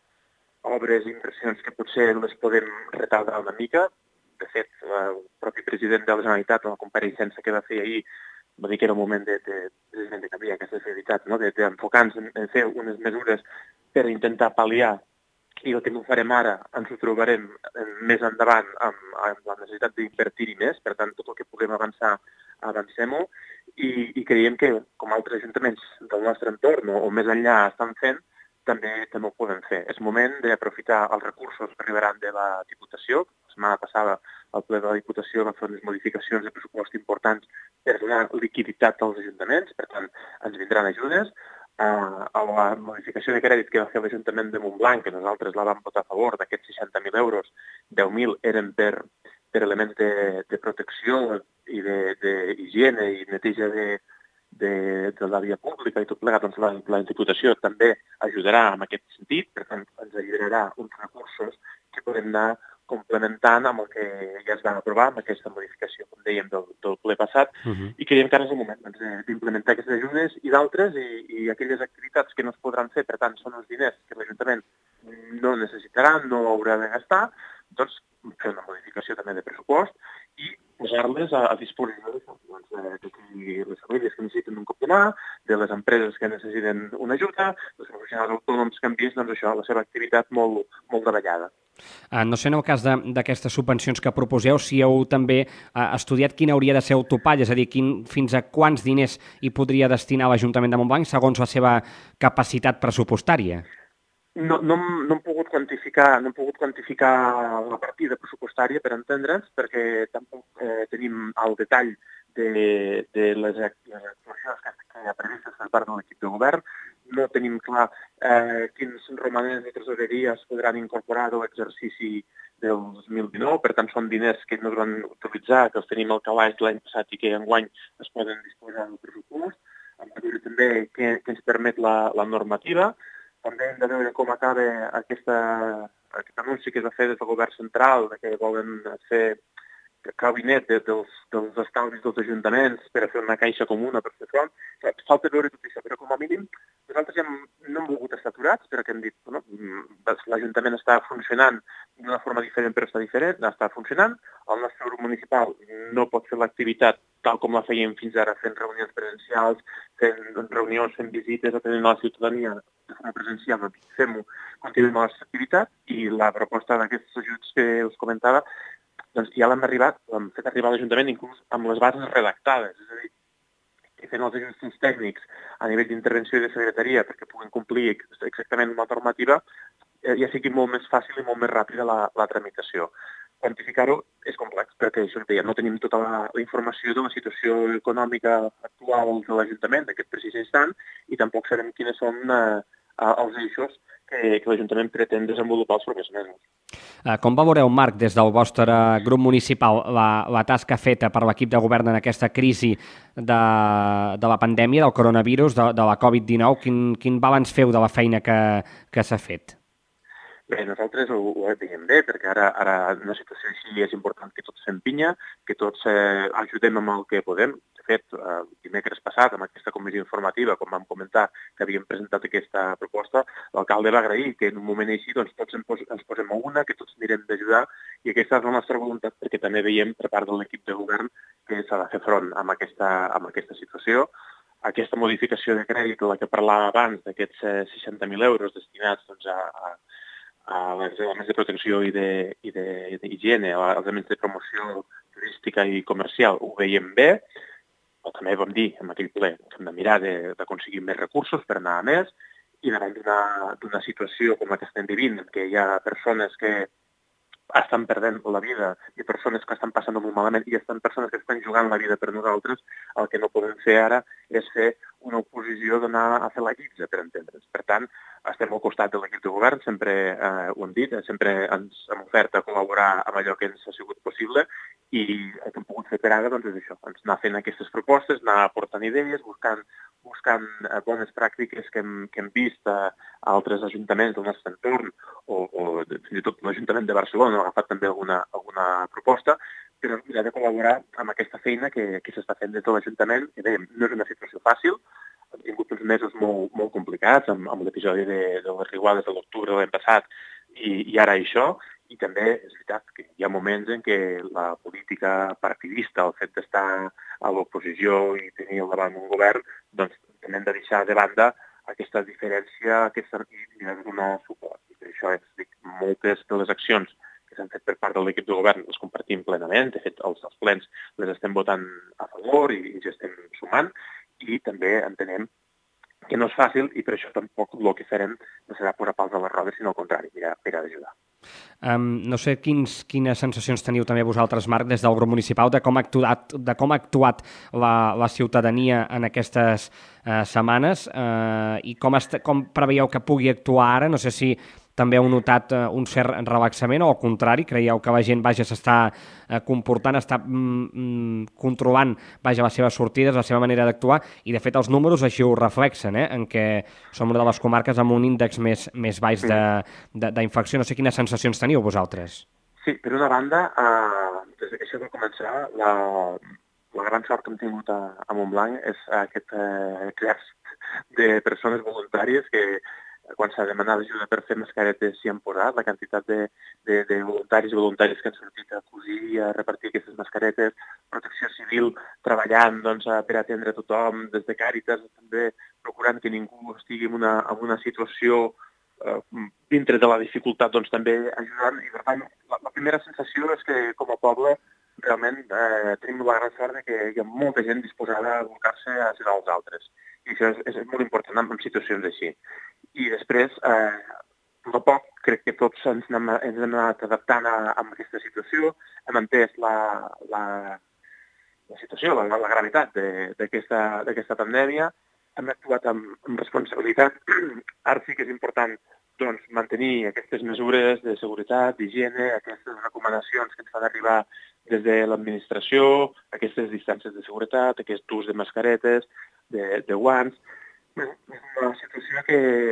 obres i inversions que potser les podem retardar una mica. De fet, el propi president de la Generalitat, en la compareixença que va fer ahir, va dir que era el moment de canviar aquestes prioritats, no? D'enfocar-nos en fer unes mesures per intentar pal·liar, i el que no farem ara ens ho trobarem més endavant amb la necessitat d'invertir-hi més. Per tant, tot el que puguem avançar, avancem-ho, i creiem que, com altres ajuntaments del nostre entorn o més enllà estan fent, també ho podem fer. És moment d'aprofitar els recursos que arribaran de la Diputació. La setmana passada el ple de la Diputació va fer unes modificacions de pressupost importants per donar liquiditat als ajuntaments, per tant, ens vindran ajudes. A la modificació de crèdit que va fer l'Ajuntament de Montblanc, que nosaltres la vam votar a favor, d'aquests 60.000 euros, 10.000 eren per elements de protecció i d'higiene i neteja de la via pública i tot plegat. Doncs la Diputació també ajudarà en aquest sentit, per tant ens alliberarà uns recursos que podem anar complementant amb el que ja es va aprovar amb aquesta modificació, com dèiem, del ple passat, i creiem que ara és el moment d'implementar aquestes ajudes i d'altres, i aquelles activitats que no es podran fer, per tant, són els diners que l'Ajuntament no necessitarà, no haurà de gastar, doncs fer una modificació també de pressupost i posar-les a disposició de les famílies que necessiten un cop de mà, de les empreses que necessiten una ajuda, dels professionals autònoms que han vist la seva activitat molt davallada. No sé, en el cas d'aquestes subvencions que proposeu, si heu també estudiat quin hauria de ser el topall, és a dir, fins a quants diners hi podria destinar l'Ajuntament de Montblanc segons la seva capacitat pressupostària? No hem pogut quantificar la partida pressupostària, per entendre'ns, perquè tampoc tenim el detall de les actuacions que hi ha previstes per part de l'equip de govern. No tenim clar quins romanents de tresoreria es podran incorporar de l'exercici del 2019, per tant són diners que no es van utilitzar, que els tenim al calaix l'any passat i que enguany es poden disposar del pressupost. Hem de veure també què ens permet la normativa. També hem de veure com acaba aquest anunci que es va fer des del govern central, que volen fer cabinet dels estalvis dels ajuntaments per a fer una caixa comuna per fer front. Falta veure tot això, però com a mínim nosaltres ja no hem volgut estar aturats, perquè hem dit que l'Ajuntament està funcionant d'una forma diferent, però està funcionant. El nostre grup municipal no pot fer l'activitat tal com la fèiem fins ara, fent reunions presencials, fent visites, atenent a la ciutadania de forma presencial. Fem-ho, continuem la nostra activitat, i la proposta d'aquests ajuts que us comentava, doncs ja l'hem fet arribar a l'Ajuntament inclús amb les bases redactades, és a dir, que fent els ajustos tècnics a nivell d'intervenció i de secretaria perquè puguin complir exactament una normativa, ja sigui molt més fàcil i molt més ràpida la tramitació. Quantificar-ho és complex, perquè això que deia, no tenim tota la informació de la situació econòmica actual de l'Ajuntament d'aquest precís instant, i tampoc sabem quines són els eixos que l'Ajuntament pretén desenvolupar els propers mesos. Com valoreu, Marc, des del vostre grup municipal, la tasca feta per l'equip de govern en aquesta crisi de la pandèmia, del coronavirus, de la Covid-19? Quin balanç feu de la feina que s'ha fet? Bé, nosaltres ho veiem bé, perquè ara en una situació així és important que tots fem pinya, que tots ajudem amb el que podem. De fet, dimecres passat, amb aquesta comissió informativa, com vam comentar que havíem presentat aquesta proposta, l'alcalde va agrair que en un moment així doncs, tots ens posem a una, que tots mirem d'ajudar, i aquesta és la nostra voluntat, perquè també veiem per part de l'equip de govern que s'ha de fer front amb aquesta situació. Aquesta modificació de crèdit, la que parlava abans, d'aquests 60.000 euros destinats doncs, a les elements de protecció i d'higiene, als elements de promoció turística i comercial, ho veiem bé, però també vam dir en aquell ple que hem de mirar d'aconseguir més recursos per anar a més, i davant d'una situació com la que estem vivint, en què hi ha persones que estan perdent la vida, i persones que estan passant molt malament, i estan persones que estan jugant la vida per nosaltres, el que no podem fer ara és fer una oposició d'anar a fer la guitza, per entendre's. Per tant, estem al costat de l'equip de govern, sempre ho hem dit, sempre ens hem ofert a col·laborar amb allò que ens ha sigut possible, i el que hem pogut fer per ara doncs, és això, anar fent aquestes propostes, anar aportant idees, buscant bones pràctiques que hem vist a altres ajuntaments del nostre entorn, o fins i tot l'Ajuntament de Barcelona ha agafat també alguna proposta, però mirar de col·laborar amb aquesta feina que s'està fent des de l'Ajuntament, que dèiem, no és una situació fàcil, hem tingut uns mesos molt complicats, amb l'episodi de les riuades de l'octubre de l'any passat, i ara això, i també és veritat que hi ha moments en què la política partidista, el fet d'estar a l'oposició i tenir al davant un govern, doncs també hem de deixar de banda aquesta diferència i de donar suport. I per això dic, moltes de les accions que s'han fet per part de l'equip de govern les compartim plenament. De fet, els plens les estem votant a favor i ens estem sumant, i també entenem que no és fàcil, i per això tampoc el que farem no serà posar pals a les rodes, sinó al contrari, mirar d'ajudar. No sé quines sensacions teniu també vosaltres, Marc, des del grup municipal, de com ha actuat la ciutadania en aquestes setmanes, i com preveieu que pugui actuar ara. No sé si també heu notat un cert relaxament, o al contrari, creieu que la gent s'està comportant, està controlant les seves sortides, la seva manera d'actuar, i de fet els números així ho reflexen, en què som una de les comarques amb un índex més baix d'infecció. No sé quines sensacions teniu vosaltres. Sí, per una banda, des que això va començar, la gran sort que hem tingut a Montblanc és aquest exèrcit de persones voluntàries que quan s'ha demanat ajuda per fer mascaretes s'hi han posat, la quantitat de voluntaris i voluntàries que han sortit a cosir i a repartir aquestes mascaretes, Protecció Civil treballant per atendre tothom, des de Càritas també procurant que ningú estigui en una situació dintre de la dificultat, doncs també ajudant. I per tant, la primera sensació és que com a poble realment tenim la gran sort que hi ha molta gent disposada a volcar-se a ajudar els altres. I això és molt important en situacions així. I després, a poc, crec que tots ens hem anat adaptant a aquesta situació, hem entès la situació, la gravetat d'aquesta pandèmia, hem actuat amb responsabilitat. Ara sí que és important mantenir aquestes mesures de seguretat, d'higiene, aquestes recomanacions que ens fan arribar des de l'administració, aquestes distàncies de seguretat, aquest ús de mascaretes, de guants. És una situació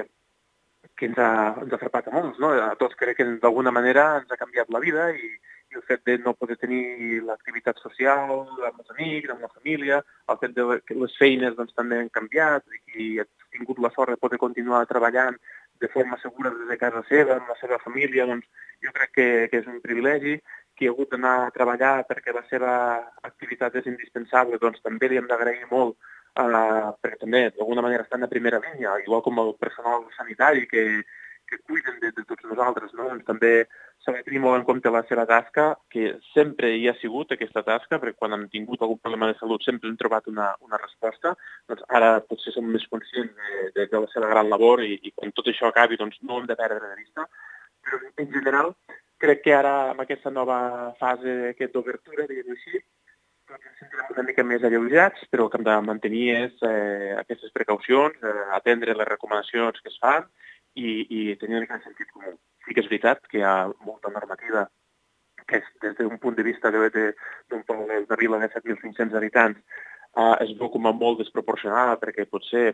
que ens ha frapat a molts, no? A tots crec que d'alguna manera ens ha canviat la vida, i el fet de no poder tenir l'activitat social amb els amics, amb la família, el fet que les feines també han canviat, i qui ha tingut la sort de poder continuar treballant de forma segura des de casa seva, amb la seva família, jo crec que és un privilegi. Qui ha hagut d'anar a treballar perquè la seva activitat és indispensable, també li hem d'agrair molt, perquè també d'alguna manera estan a primera línia, igual com el personal sanitari que cuiden de tots nosaltres, no? També s'ha de tenir molt en compte la seva tasca, que sempre hi ha sigut aquesta tasca, perquè quan hem tingut algun problema de salut sempre hem trobat una resposta. Ara potser som més conscients de la seva gran labor, i quan tot això acabi no ho hem de perdre de vista. Però en general crec que ara, amb aquesta nova fase d'obertura, diguem-ho així, ens sentirem una mica més alleujats, però el que hem de mantenir és aquestes precaucions, atendre les recomanacions que es fan i tenir un sentit comú. Sí que és veritat que hi ha molta normativa que des d'un punt de vista d'un poble de vila de 7.500 habitants es veu com a molt desproporcionada, perquè potser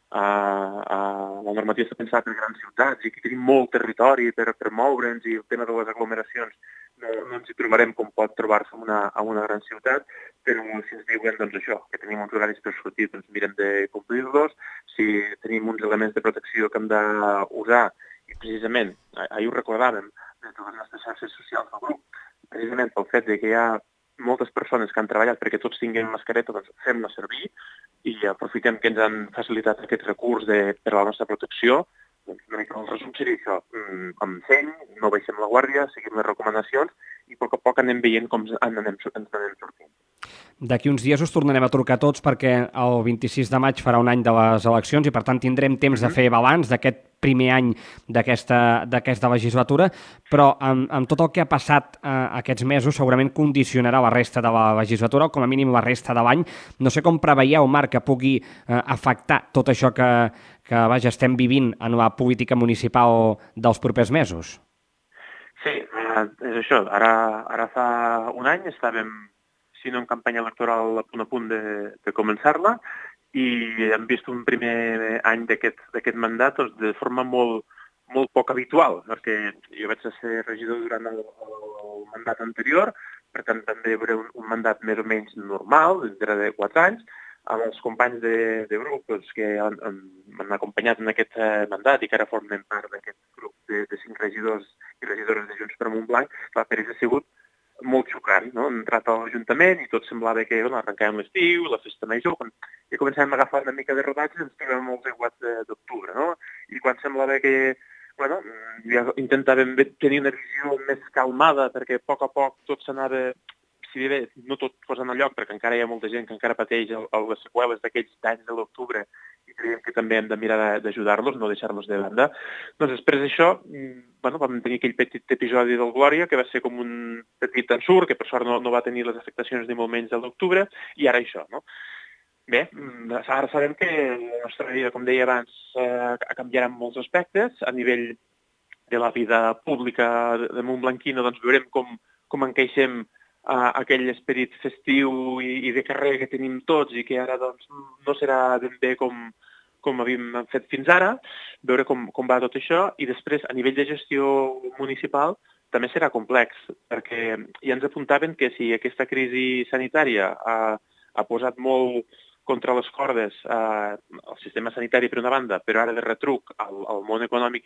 la normativa està pensada per grans ciutats i que tenim molt territori per moure'ns, i el tema de les aglomeracions no ens hi trobarem com pot trobar-se a una gran ciutat, però si ens diuen això, que tenim uns horaris per sortir, mirem de complir-los. Si tenim uns elements de protecció que hem d'usar, i precisament, ahir ho recordàvem des de les nostres xarxes socials del grup, precisament pel fet que hi ha moltes persones que han treballat perquè tots tinguin mascareta, fem-la servir i aprofitem que ens han facilitat aquest recurs per a la nostra protecció. Una mica el resum seria això, amb seny, no baixem la guàrdia, seguim les recomanacions i a poc anem veient com ens anem sortint. D'aquí uns dies us tornarem a trucar tots perquè el 26 de maig farà un any de les eleccions i per tant tindrem temps de fer balanç d'aquest primer any d'aquesta legislatura, però amb tot el que ha passat aquests mesos segurament condicionarà la resta de la legislatura o com a mínim la resta de l'any. No sé com preveieu, Marc, que pugui afectar tot això que estem vivint en la política municipal dels propers mesos. Sí, és això. Ara fa un any estàvem sinó en campanya electoral a punt de començar-la i hem vist un primer any d'aquest mandat de forma molt poc habitual, perquè jo vaig ser regidor durant el mandat anterior, per tant també hi haurà un mandat més o menys normal, dintre de 4 anys, amb els companys de grup que m'han acompanyat en aquest mandat i que ara formen part d'aquest grup de 5 regidors i regidores de Junts per Montblanc. Per ells ha sigut molt xocant, no? Hem entrat a l'Ajuntament i tot semblava que arrencàvem l'estiu, la festa major, quan ja començàvem a agafar una mica de rodatge ens trobàvem els aiguats d'octubre, no? I quan semblava que ja intentàvem tenir una visió més calmada perquè a poc tot s'anava, si bé no tot posant al lloc, perquè encara hi ha molta gent que encara pateix les seqüeles d'aquells danys de l'octubre i creiem que també hem de mirar d'ajudar-los, no deixar-los de banda. Doncs després d'això, vam tenir aquell petit episodi del Glòria, que va ser com un petit ensurt, que per sort no va tenir les afectacions ni molt menys de l'octubre, i ara això, no? Bé, ara sabem que la nostra vida, com deia abans, canviarà en molts aspectes. A nivell de la vida pública de Montblanquina, doncs veurem com encaixem aquell esperit festiu i de carrer que tenim tots i que ara doncs, no serà ben bé com havíem fet fins ara, veure com va tot això, i després a nivell de gestió municipal també serà complex, perquè ja ens apuntaven que si aquesta crisi sanitària ha posat molt contra les cordes el sistema sanitari per una banda, però ara de retruc al món econòmic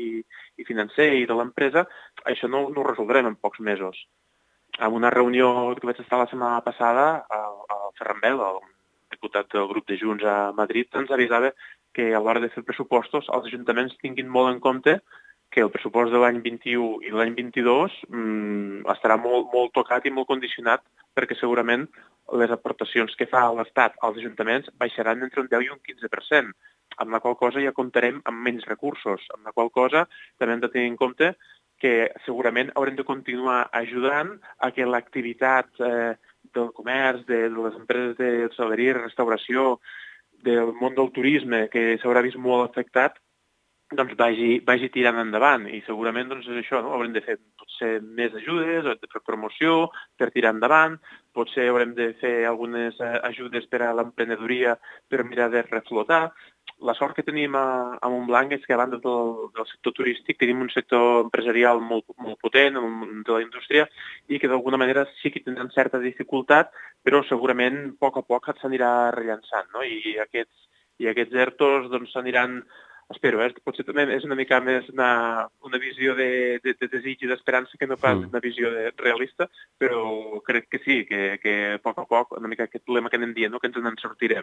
i financer i de l'empresa, això no ho resoldrem en pocs mesos. En una reunió que vaig estar la setmana passada, el Ferran Bel, el diputat del grup de Junts a Madrid, ens avisava que a l'hora de fer pressupostos els ajuntaments tinguin molt en compte que el pressupost de l'any 21 i l'any 22 estarà molt tocat i molt condicionat perquè segurament les aportacions que fa l'Estat als ajuntaments baixaran entre un 10 i un 15%, amb la qual cosa ja comptarem amb menys recursos, amb la qual cosa també hem de tenir en compte que segurament haurem de continuar ajudant a que l'activitat del comerç, de les empreses d'hostaleria i restauració, del món del turisme, que s'haurà vist molt afectat, doncs vagi tirant endavant. I segurament doncs, és això, no? Haurem de fer potser més ajudes, haurem de fer promoció per tirar endavant, potser haurem de fer algunes ajudes per a l'emprenedoria per mirar de reflotar. La sort que tenim a Montblanc és que a banda del sector turístic tenim un sector empresarial molt potent de la indústria i que d'alguna manera sí que tindran certa dificultat, però segurament a poc s'anirà rellançant, no? I aquests ERTOs doncs s'aniran, espero, potser també és una mica més una visió de desig i d'esperança que no pas una visió realista, però crec que sí, que a poc, una mica aquest lema que anem dient, no? Que ens en sortirem.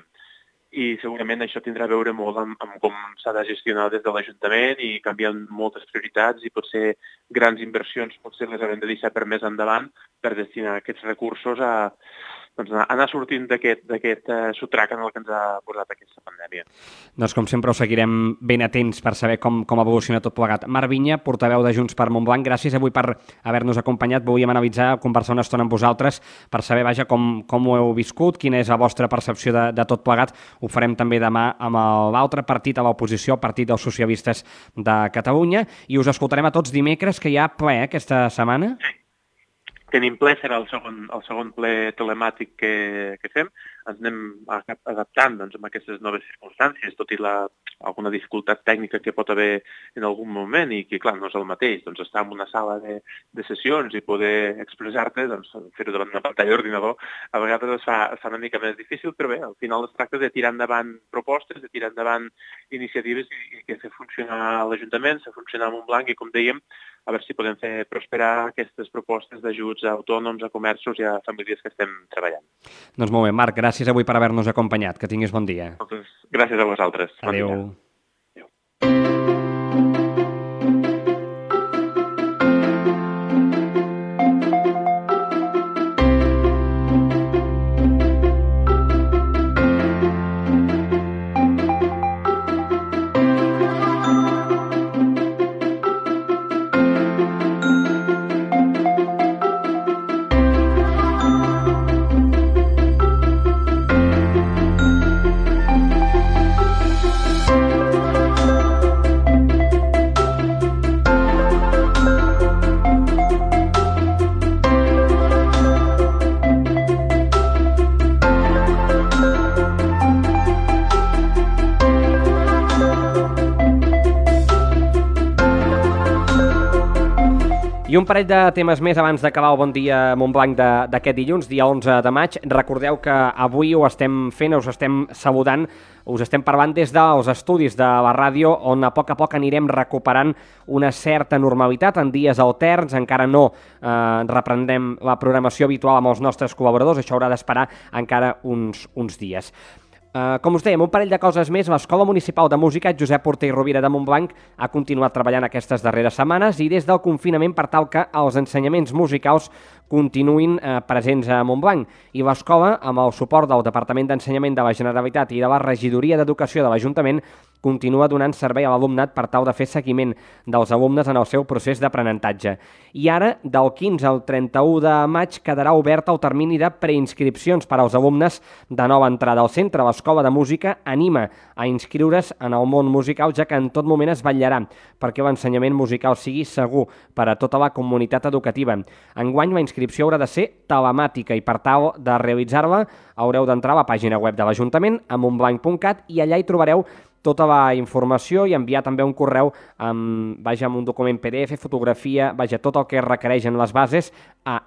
I segurament això tindrà a veure molt amb com s'ha de gestionar des de l'Ajuntament i canviant moltes prioritats i potser grans inversions potser les haurem de deixar per més endavant per destinar aquests recursos a anar sortint d'aquest sotrac en el que ens ha posat aquesta pandèmia. Doncs com sempre us seguirem ben atents per saber com evoluciona tot plegat. Marc Vinya, portaveu de Junts per Montblanc, gràcies avui per haver-nos acompanyat. Volíem analitzar, conversar una estona amb vosaltres per saber com ho heu viscut, quina és la vostra percepció de tot plegat. Ho farem també demà amb l'altre partit a l'oposició, el Partit dels Socialistes de Catalunya, i us escoltarem a tots dimecres, que hi ha ple aquesta setmana. Tenim ple, serà el segon ple telemàtic que fem. Ens anem adaptant doncs, a aquestes noves circumstàncies, tot i alguna dificultat tècnica que pot haver en algun moment i que, clar, no és el mateix. Doncs estar en una sala de sessions i poder expressar-te, doncs, fer-ho davant d'una pantalla d'ordinador, a vegades es fa una mica més difícil, però bé, al final es tracta de tirar endavant propostes, de tirar endavant iniciatives i que fer funcionar l'Ajuntament, fer funcionar Montblanc i, com dèiem, a veure si podem fer prosperar aquestes propostes d'ajuts a autònoms, a comerços i a famílies que estem treballant. Doncs molt bé, Marc, gràcies avui per haver-nos acompanyat. Que tinguis bon dia. Gràcies a vosaltres. Adéu. Bon dia. I un parell de temes més abans d'acabar el Bon Dia Montblanc d'aquest dilluns, dia 11 de maig. Recordeu que avui ho estem fent, us estem saludant, us estem parlant des dels estudis de la ràdio, on a poc anirem recuperant una certa normalitat en dies alterns. Encara no reprendrem la programació habitual amb els nostres col·laboradors, això haurà d'esperar encara uns dies. Com us dèiem, un parell de coses més. L'Escola Municipal de Música Josep Porter i Rovira de Montblanc ha continuat treballant aquestes darreres setmanes i des del confinament per tal que els ensenyaments musicals continuïn presents a Montblanc. I l'escola, amb el suport del Departament d'Ensenyament de la Generalitat i de la Regidoria d'Educació de l'Ajuntament, continua donant servei a l'alumnat per tal de fer seguiment dels alumnes en el seu procés d'aprenentatge. I ara, del 15 al 31 de maig, quedarà obert el termini de preinscripcions per als alumnes de nova entrada al centre. L'Escola de Música anima a inscriure's en el món musical, ja que en tot moment es vetllarà perquè l'ensenyament musical sigui segur per a tota la comunitat educativa. Enguany, la inscripció haurà de ser telemàtica i per tal de realitzar-la haureu d'entrar a la pàgina web de l'Ajuntament, a montblanc.cat, i allà hi trobareu tota la informació i enviar també un correu amb un document PDF, fotografia, tot el que es requereix en les bases a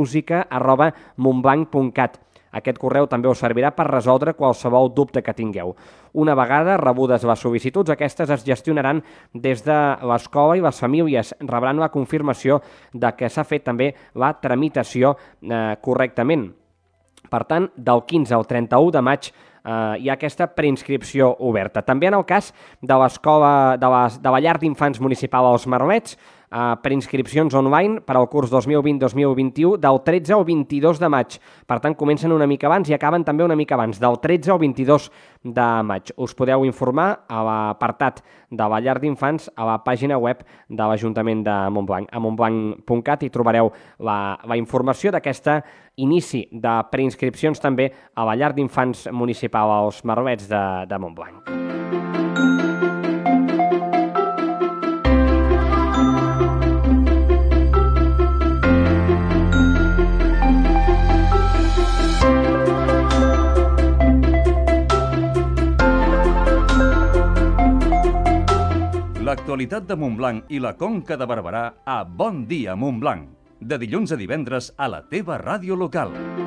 emusica@montblanc.cat. Aquest correu també us servirà per resoldre qualsevol dubte que tingueu. Una vegada rebudes les sol·licituds, aquestes es gestionaran des de l'escola i les famílies rebran la confirmació de que s'ha fet també la tramitació correctament. Per tant, del 15 al 31 de maig hi ha aquesta preinscripció oberta. També en el cas de l'escola de la llar d'infants municipal als Merlets, preinscripcions online per al curs 2020-2021 del 13 al 22 de maig. Per tant, comencen una mica abans i acaben també una mica abans, del 13 al 22 de maig. Us podeu informar a l'apartat de la llar d'infants a la pàgina web de l'Ajuntament de Montblanc. A montblanc.cat hi trobareu la informació d'aquesta inici de preinscripcions també a la llar d'infants municipal als Merlets de Montblanc. L'actualitat de Montblanc i la Conca de Barberà a Bon Dia Montblanc. De dilluns a divendres a la teva ràdio local.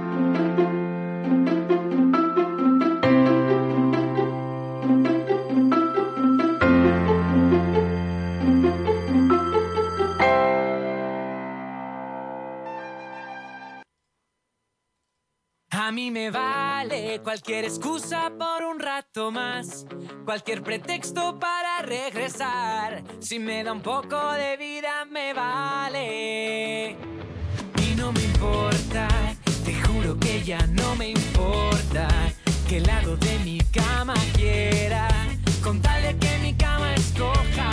A mí me vale cualquier excusa por un rato más, cualquier pretexto para regresar. Si me da un poco de vida me vale. Y no me importa, te juro que ya no me importa qué lado de mi cama quiera, con tal de que mi cama escoja.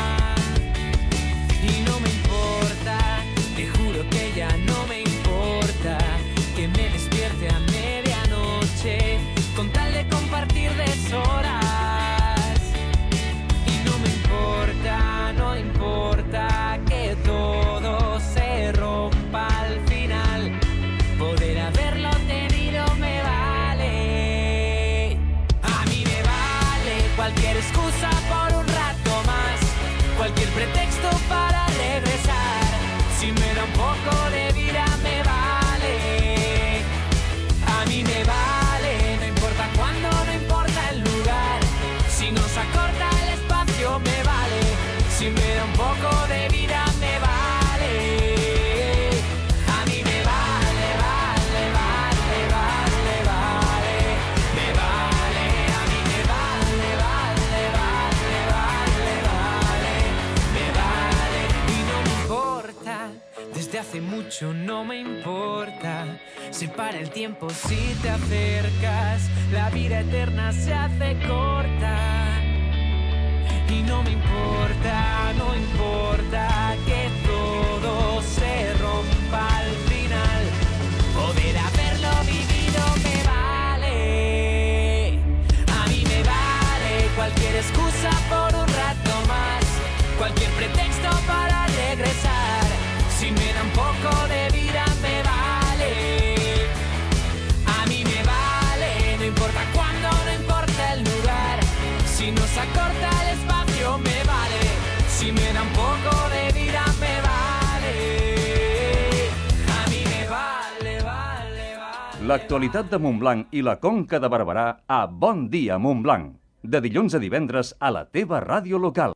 Y no me importa, te juro que ya no me importa que me despierte a medianoche con tal de compartir deshoras. Y no me importa, no importa que todo se rompa al final, poder haberlo tenido me vale. A mí me vale cualquier excusa por un rato más, cualquier pretexto para regresar. Si me da un poco de vida me vale. A mí me vale, no importa cuándo, no importa el lugar. Si nos acorta el espacio me vale. Si me da un poco de vida me vale. A mí me vale, vale, vale, vale, vale. Me vale, a mí me vale, vale, vale, vale, vale. Me vale y no me importa. Desde hace mucho no me importa. Se para el tiempo si te acercas, la vida eterna se hace corta. Y no me importa, no importa que todo se rompa al final, poder haberlo vivido me vale. A mí me vale cualquier excusa por un rato más, cualquier pretexto para regresar. Si me da un poco de vida me vale. A mí me vale, no importa cuándo, no importa el lugar. Si nos acorta el espacio me vale. Si me da un poco L'actualitat de Montblanc i la Conca de Barberà a Bon Dia Montblanc. De dilluns a divendres a la teva ràdio local.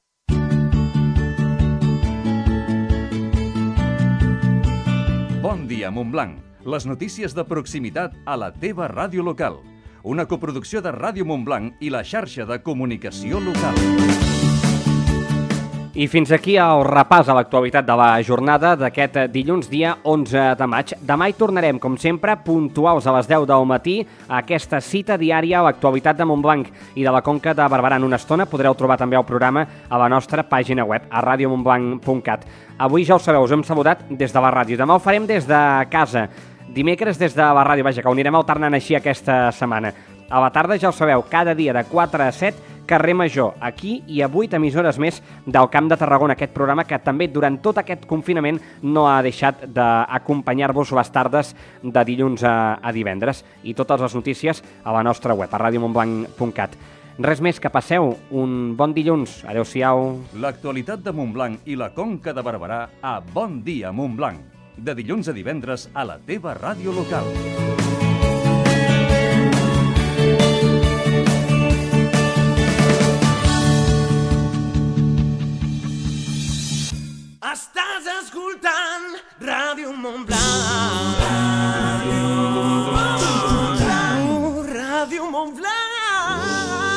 Bon Dia Montblanc. Les notícies de proximitat a la teva ràdio local. Una coproducció de Ràdio Montblanc i la xarxa de comunicació local. I fins aquí el repàs a l'actualitat de la jornada d'aquest dilluns dia 11 de maig. Demà hi tornarem, com sempre, puntuals a les 10 del matí a aquesta cita diària a l'actualitat de Montblanc i de la Conca de Barberà. En una estona podreu trobar també el programa a la nostra pàgina web, a radiomontblanc.cat. Avui ja ho sabeu, us hem saludat des de la ràdio. Demà ho farem des de casa. Dimecres des de la ràdio, vaja, que ho anirem alternant així aquesta setmana. A la tarda, ja ho sabeu, cada dia de 4 a 7, Carrer Major, aquí i a 8 emissores més del Camp de Tarragona, aquest programa que també durant tot aquest confinament no ha deixat d'acompanyar-vos les tardes de dilluns a divendres. I totes les notícies a la nostra web, a radiomontblanc.cat. Res més, que passeu un bon dilluns. Adéu-siau. L'actualitat de Montblanc i la Conca de Barberà a Bon Dia Montblanc. De dilluns a divendres a la teva ràdio local. Estàs escoltant Ràdio Montblanc. Ràdio Montblanc.